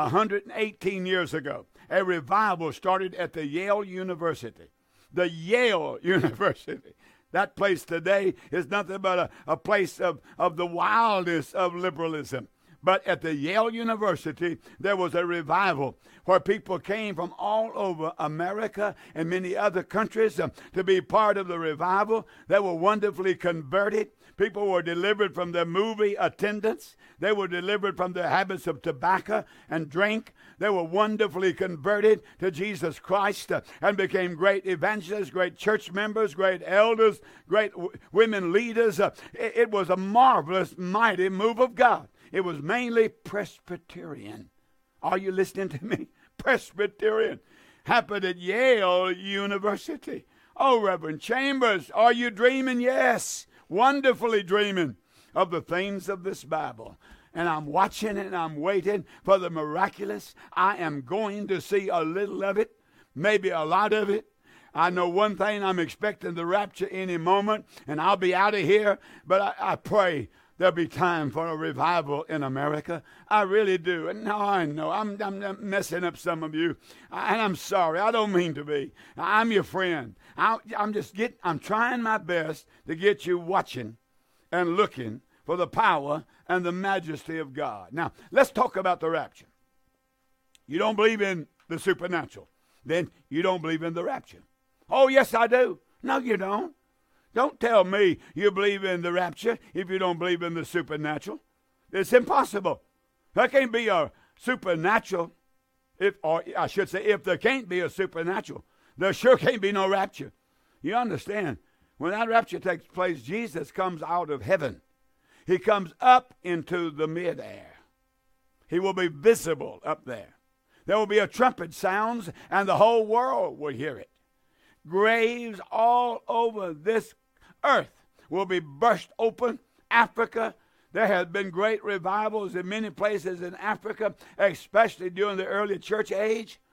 118 years ago, a revival started at the Yale University. The Yale University. That place today is nothing but a place of the wildest of liberalism. But at the Yale University, there was a revival where people came from all over America and many other countries to be part of the revival. They were wonderfully converted. People were delivered from their movie attendance. They were delivered from their habits of tobacco and drink. They were wonderfully converted to Jesus Christ and became great evangelists, great church members, great elders, great women leaders. It was a marvelous, mighty move of God. It was mainly Presbyterian. Are you listening to me? Presbyterian. Happened at Yale University. Oh, Reverend Chambers, are you dreaming? Yes. Wonderfully dreaming of the things of this Bible. And I'm watching and I'm waiting for the miraculous. I am going to see a little of it, maybe a lot of it. I know one thing, I'm expecting the rapture any moment, and I'll be out of here. But I pray there'll be time for a revival in America. I really do. And now I know I'm messing up some of you, and I'm sorry. I don't mean to be. I'm your friend. I'm trying my best to get you watching and looking for the power and the majesty of God. Now, let's talk about the rapture. You don't believe in the supernatural, then you don't believe in the rapture. Oh, yes, I do. No, you don't. Don't tell me you believe in the rapture if you don't believe in the supernatural. It's impossible. There can't be a supernatural, if there can't be a supernatural, there sure can't be no rapture. You understand? When that rapture takes place, Jesus comes out of heaven. He comes up into the midair. He will be visible up there. There will be a trumpet sounds, and the whole world will hear it. Graves all over this earth will be burst open. Africa, there have been great revivals in many places in Africa, especially during the early church age.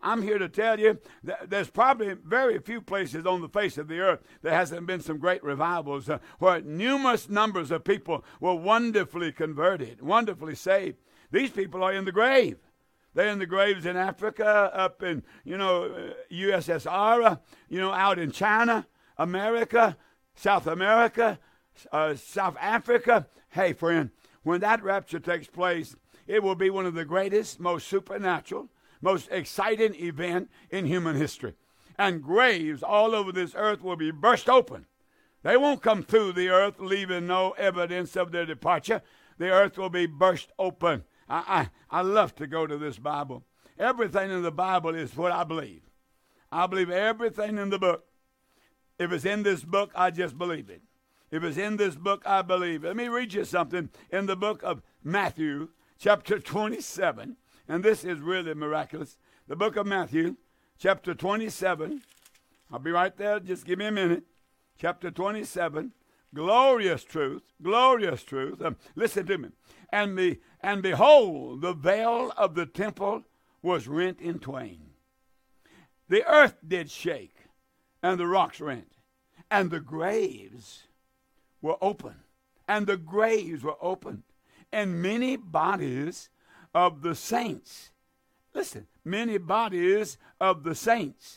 I'm here to tell you that there's probably very few places on the face of the earth there hasn't been some great revivals where numerous numbers of people were wonderfully converted, wonderfully saved. These people are in the grave. They're in the graves in Africa, up in, USSR, out in China, America, South America, South Africa. Hey, friend, when that rapture takes place, it will be one of the greatest, most supernatural, most exciting event in human history. And graves all over this earth will be burst open. They won't come through the earth, leaving no evidence of their departure. The earth will be burst open. I love to go to this Bible. Everything in the Bible is what I believe. I believe everything in the book. If it's in this book, I just believe it. If it's in this book, I believe it. Let me read you something in the book of Matthew, chapter 27. And this is really miraculous. The book of Matthew, chapter 27. I'll be right there. Just give me a minute. Chapter 27. Glorious truth. Glorious truth. Listen to me. And behold, the veil of the temple was rent in twain. The earth did shake, and the rocks rent, and the graves were open. And the graves were opened, and many bodies of the saints, listen, many bodies of the saints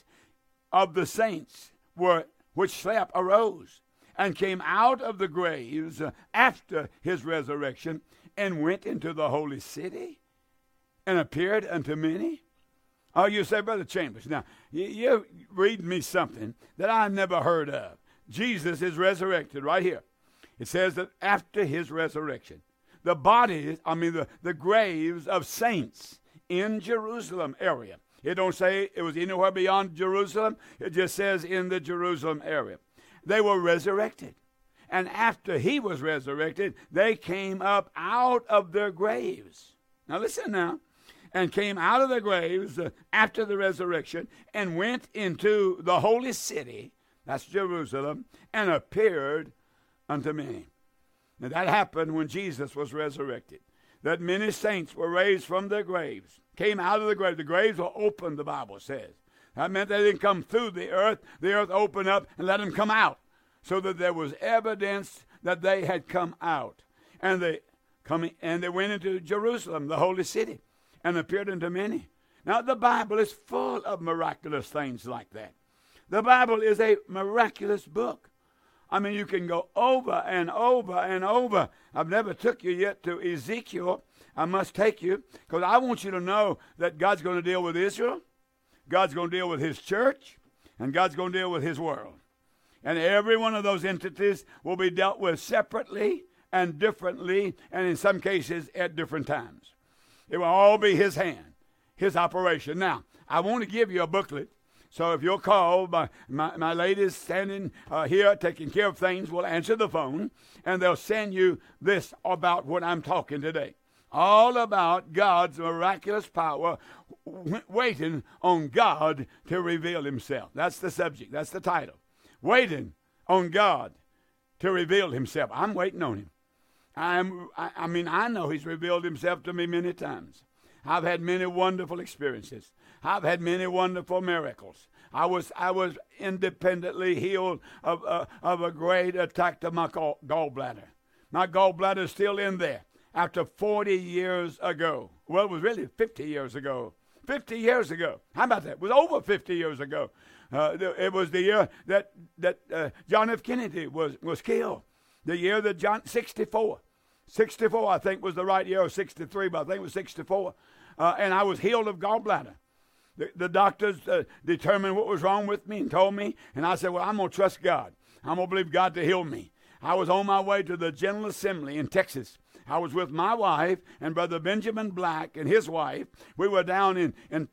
were which slept arose, and came out of the graves after his resurrection, and went into the holy city, and appeared unto many. Oh, you say, Brother Chambers, now, you read me something that I never heard of. Jesus is resurrected right here. It says that after his resurrection, the bodies, the graves of saints in Jerusalem area. It don't say it was anywhere beyond Jerusalem. It just says in the Jerusalem area. They were resurrected. And after he was resurrected, they came up out of their graves. Now listen now. And came out of the graves after the resurrection and went into the holy city, that's Jerusalem, and appeared unto many. Now that happened when Jesus was resurrected. That many saints were raised from their graves, came out of the grave. The graves were open, the Bible says. That meant they didn't come through the earth. The earth opened up and let them come out, so that there was evidence that they had come out. And they went into Jerusalem, the holy city, and appeared unto many. Now the Bible is full of miraculous things like that. The Bible is a miraculous book. You can go over and over and over. I've never took you yet to Ezekiel. I must take you, because I want you to know that God's going to deal with Israel, God's going to deal with his church, and God's going to deal with his world. And every one of those entities will be dealt with separately and differently, and in some cases at different times. It will all be his hand, his operation. Now, I want to give you a booklet. So if you'll call, my ladies standing here taking care of things will answer the phone, and they'll send you this about what I'm talking today. All about God's miraculous power, waiting on God to reveal himself. That's the subject. That's the title. Waiting on God to reveal himself. I'm waiting on him. I know he's revealed himself to me many times. I've had many wonderful experiences. I've had many wonderful miracles. I was independently healed of a great attack to my gallbladder. My gallbladder is still in there after 40 years ago. Well, it was really 50 years ago. 50 years ago. How about that? It was over 50 years ago. It was the year that John F. Kennedy was killed. The year that 64. 64, I think, was the right year, or 63, but I think it was 64. And I was healed of gallbladder. The doctors determined what was wrong with me and told me. And I said, well, I'm going to trust God. I'm going to believe God to heal me. I was on my way to the General Assembly in Texas. I was with my wife and Brother Benjamin Black and his wife. We were down in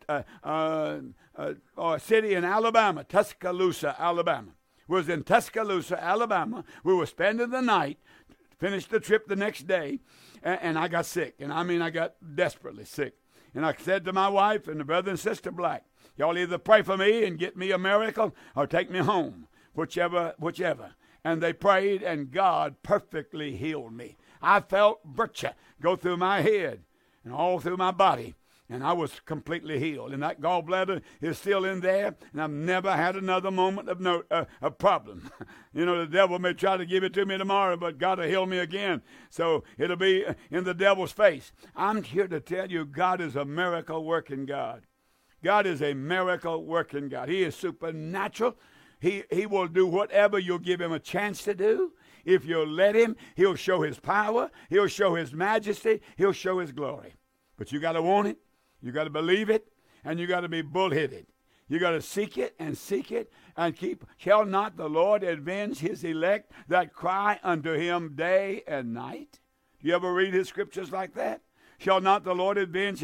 a city in Alabama, Tuscaloosa, Alabama. We was in Tuscaloosa, Alabama. We were spending the night, finished the trip the next day, and I got sick. And I got desperately sick. And I said to my wife and the brother and sister Black, y'all either pray for me and get me a miracle or take me home, whichever. And they prayed, and God perfectly healed me. I felt virtue go through my head and all through my body. And I was completely healed. And that gallbladder is still in there, and I've never had another moment of a problem. You know, the devil may try to give it to me tomorrow, but God will heal me again. So it'll be in the devil's face. I'm here to tell you, God is a miracle-working God. God is a miracle-working God. He is supernatural. He will do whatever you'll give him a chance to do. If you'll let him, he'll show his power. He'll show his majesty. He'll show his glory. But you got to want it. You got to believe it, and you got to be bullheaded. You got to seek it and keep. Shall not the Lord avenge his elect that cry unto him day and night? Do you ever read his scriptures like that? Shall not the Lord avenge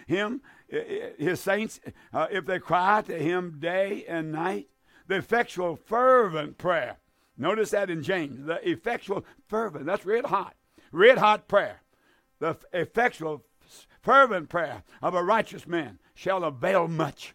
his saints, if they cry to him day and night? The effectual, fervent prayer. Notice that in James. The effectual, fervent. That's red hot prayer. The effectual, fervent prayer of a righteous man shall avail much.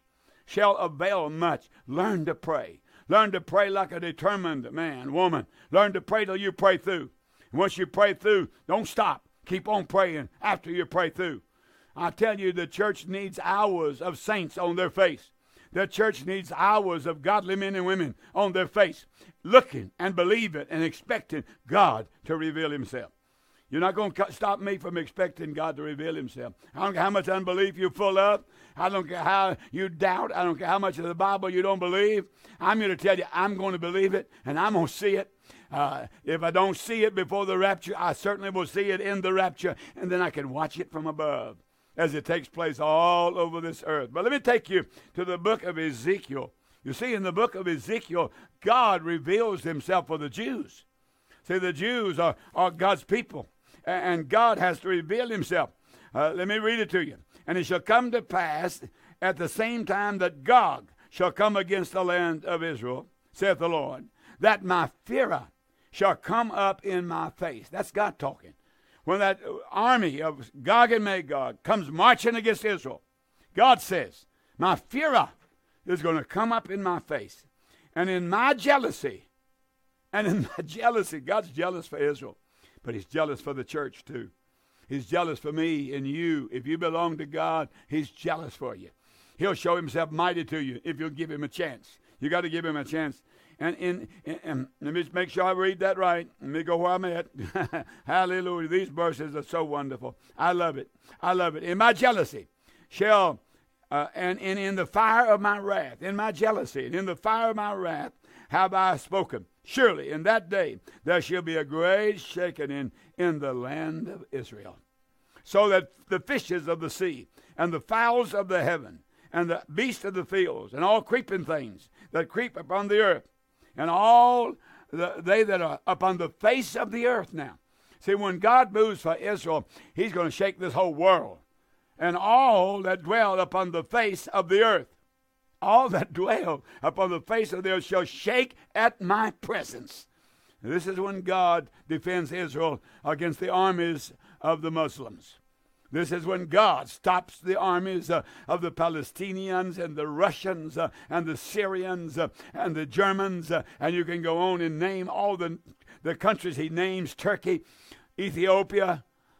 Learn to pray. Learn to pray like a determined man, woman. Learn to pray till you pray through. And once you pray through, don't stop. Keep on praying after you pray through. I tell you, the church needs hours of saints on their face. The church needs hours of godly men and women on their face, looking and believing and expecting God to reveal himself. You're not going to stop me from expecting God to reveal himself. I don't care how much unbelief you're full of. I don't care how you doubt. I don't care how much of the Bible you don't believe. I'm here to tell you, I'm going to believe it, and I'm going to see it. If I don't see it before the rapture, I certainly will see it in the rapture, and then I can watch it from above as it takes place all over this earth. But let me take you to the book of Ezekiel. You see, in the book of Ezekiel, God reveals himself for the Jews. See, the Jews are God's people. And God has to reveal himself. Let me read it to you. And it shall come to pass at the same time that Gog shall come against the land of Israel, saith the Lord, that my fury shall come up in my face. That's God talking. When that army of Gog and Magog comes marching against Israel, God says, my fury is going to come up in my face. And in my jealousy, God's jealous for Israel. But he's jealous for the church too. He's jealous for me and you. If you belong to God, he's jealous for you. He'll show himself mighty to you if you'll give him a chance. You got to give him a chance. And let me make sure I read that right. Let me go where I'm at. Hallelujah. These verses are so wonderful. I love it. In my jealousy shall, and in the fire of my wrath, in my jealousy, and in the fire of my wrath have I spoken. Surely in that day there shall be a great shaking in the land of Israel, so that the fishes of the sea and the fowls of the heaven and the beasts of the fields and all creeping things that creep upon the earth and all they that are upon the face of the earth now. See, when God moves for Israel, he's going to shake this whole world. And all that dwell upon the face of the earth, all that dwell upon the face of the earth shall shake at my presence. This is when God defends Israel against the armies of the Muslims. This is when God stops the armies of the Palestinians and the Russians and the Syrians and the Germans. And you can go on and name all the countries he names: Turkey, Ethiopia,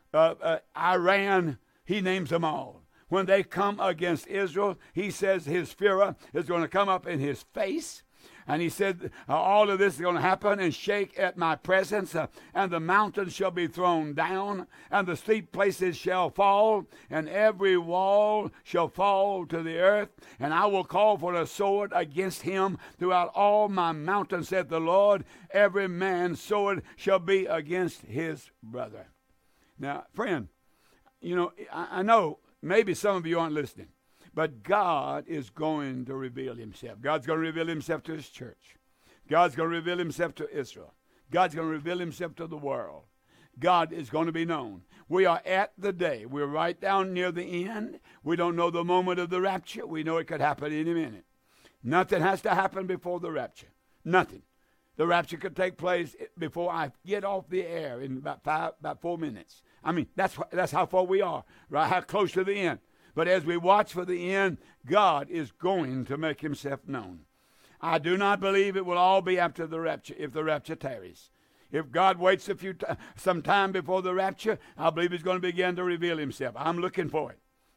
Iran. He names them all. When they come against Israel, he says his fury is going to come up in his face. And he said, all of this is going to happen and shake at my presence, and the mountains shall be thrown down, and the steep places shall fall, and every wall shall fall to the earth, and I will call for a sword against him throughout all my mountains, said the Lord. Every man's sword shall be against his brother. Now, friend, you know, I know maybe some of you aren't listening. But God is going to reveal himself. God's going to reveal himself to his church. God's going to reveal himself to Israel. God's going to reveal himself to the world. God is going to be known. We are at the day. We're right down near the end. We don't know the moment of the rapture. We know it could happen any minute. Nothing has to happen before the rapture. Nothing. The rapture could take place before I get off the air in about 4 minutes. I mean, that's how far we are, right? How close to the end. But as we watch for the end, God is going to make himself known. I do not believe it will all be after the rapture, if the rapture tarries. If God waits some time before the rapture, I believe he's going to begin to reveal himself. I'm looking for it.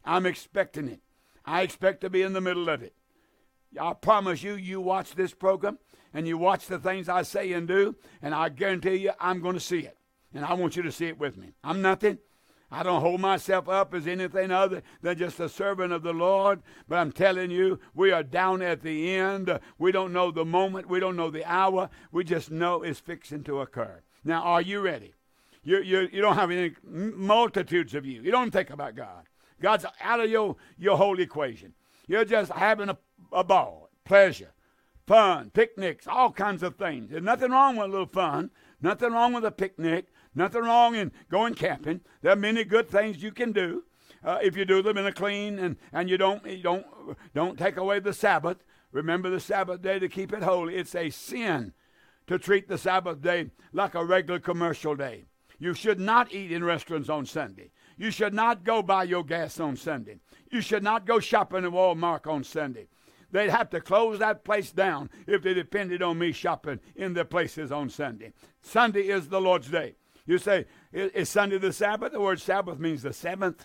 I'm expecting it. I expect to be in the middle of it. I promise you, you watch this program and you watch the things I say and do, and I guarantee you I'm going to see it. And I want you to see it with me. I'm nothing. I don't hold myself up as anything other than just a servant of the Lord. But I'm telling you, we are down at the end. We don't know the moment. We don't know the hour. We just know it's fixing to occur. Now, are you ready? You don't have any multitudes of you. You don't think about God. God's out of your whole equation. You're just having a ball, pleasure, fun, picnics, all kinds of things. There's nothing wrong with a little fun. Nothing wrong with a picnic. Nothing wrong in going camping. There are many good things you can do if you do them in a clean and you don't take away the Sabbath. Remember the Sabbath day to keep it holy. It's a sin to treat the Sabbath day like a regular commercial day. You should not eat in restaurants on Sunday. You should not go buy your gas on Sunday. You should not go shopping at Walmart on Sunday. They'd have to close that place down if they depended on me shopping in their places on Sunday. Sunday is the Lord's day. You say, is Sunday the Sabbath? The word Sabbath means the seventh.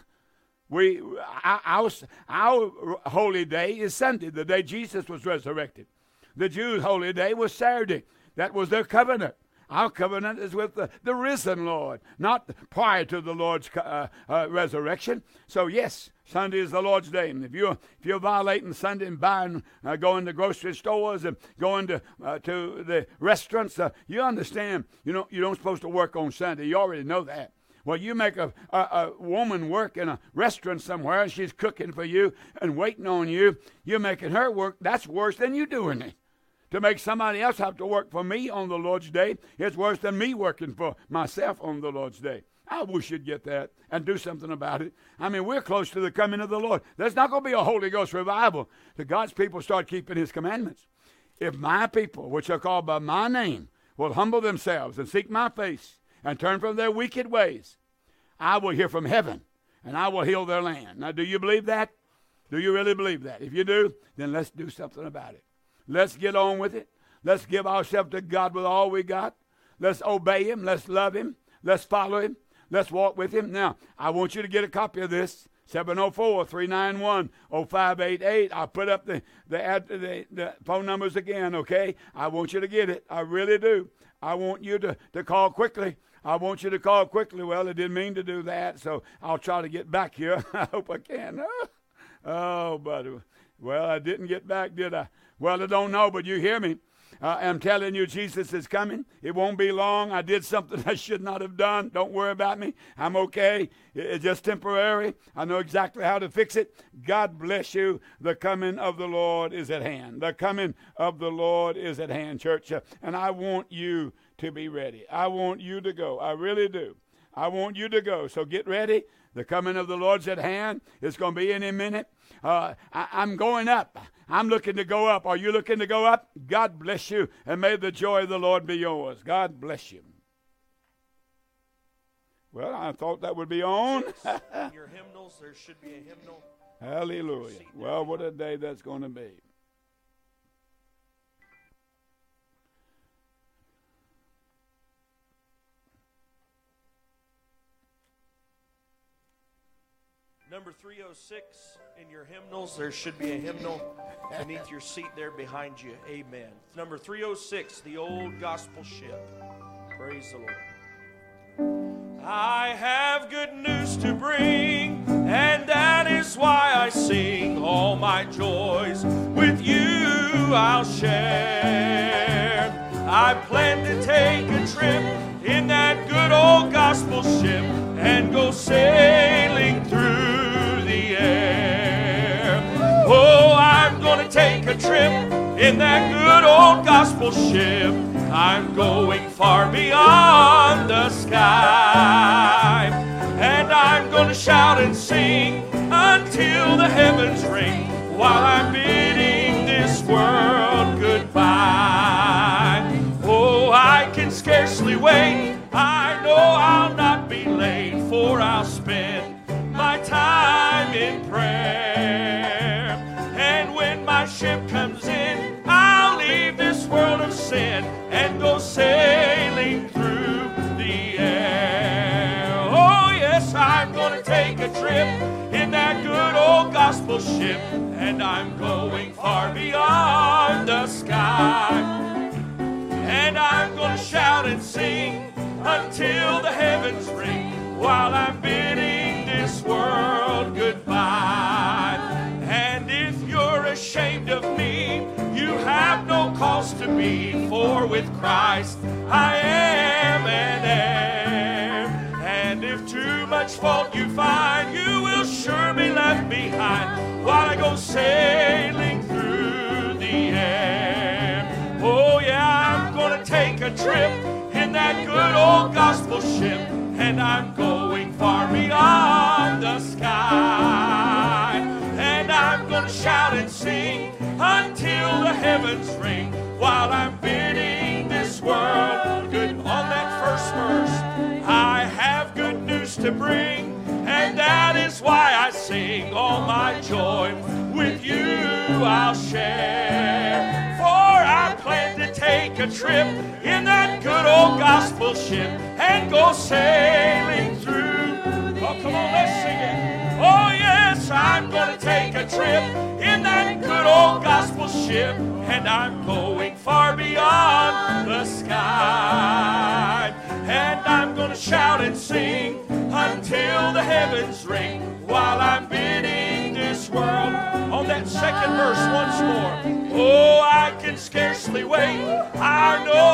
Our holy day is Sunday, the day Jesus was resurrected. The Jews' holy day was Saturday. That was their covenant. Our covenant is with the risen Lord, not prior to the Lord's resurrection. So yes, Sunday is the Lord's day. And if you're violating Sunday and going to grocery stores and going to the restaurants, you understand. You don't supposed to work on Sunday. You already know that. Well, you make a woman work in a restaurant somewhere, and she's cooking for you and waiting on you. You're making her work. That's worse than you doing it. To make somebody else have to work for me on the Lord's day, it's worse than me working for myself on the Lord's day. I wish you'd get that and do something about it. I mean, we're close to the coming of the Lord. There's not going to be a Holy Ghost revival till God's people start keeping his commandments. If my people, which are called by my name, will humble themselves and seek my face and turn from their wicked ways, I will hear from heaven and I will heal their land. Now, do you believe that? Do you really believe that? If you do, then let's do something about it. Let's get on with it. Let's give ourselves to God with all we got. Let's obey him. Let's love him. Let's follow him. Let's walk with him. Now, I want you to get a copy of this. 704-391-0588. I'll put up the phone numbers again, okay? I want you to get it. I really do. I want you to call quickly. I want you to call quickly. Well, I didn't mean to do that, so I'll try to get back here. I hope I can. Oh, buddy. Well, I didn't get back, did I? Well, I don't know, but you hear me. I'm telling you, Jesus is coming. It won't be long. I did something I should not have done. Don't worry about me. I'm okay. It's just temporary. I know exactly how to fix it. God bless you. The coming of the Lord is at hand. The coming of the Lord is at hand, church. And I want you to be ready. I want you to go. I really do. I want you to go. So get ready. The coming of the Lord's at hand. It's going to be any minute. I'm going up. I'm looking to go up. Are you looking to go up? God bless you, and may the joy of the Lord be yours. God bless you. Well, I thought that would be on. In your hymnals, there should be a hymnal. Hallelujah. Well, what a day that's going to be. Number 306 in your hymnals, there should be a hymnal beneath your seat there behind you. Amen. Number 306, the old gospel ship. Praise the Lord. I have good news to bring, and that is why I sing. All my joys with you I'll share. I plan to take a trip in that good old gospel ship and go sailing through the air. Oh, I'm gonna take a trip in that good old gospel ship. I'm going far beyond the sky, and I'm gonna shout and sing until the heavens ring, while I'm bidding this world goodbye. Oh, I can scarcely wait. I know I'll not be late, for I'll spend my time in prayer. And when my ship comes in, I'll leave this world of sin and go sailing through the air. Oh yes, I'm gonna take a trip in that good gospel ship, and I'm going far beyond the sky. And I'm gonna shout and sing until the heavens ring, while I'm bidding this world goodbye. And if you're ashamed of me, you have no cause to be, for with Christ I am an heir. And if too much fault you find, you will sure be left behind, while I go sailing through the air. Oh yeah, I'm gonna take a trip in that good old gospel ship, and I'm going far beyond the sky. And I'm gonna shout and sing until the heavens ring, while I'm bidding this world good. On that first verse, I have good news to bring, and that is why I sing. All my joy with you I'll share, for I plan to take a trip in that good old gospel ship and go sailing through. Oh, come on, let's sing it. Oh, yes, I'm going to take a trip in that good old gospel ship, and I'm going far beyond the sky. And I'm going to shout and sing until the heavens ring, while I'm bidding this world. On that second verse once more. Oh, I can scarcely wait. I know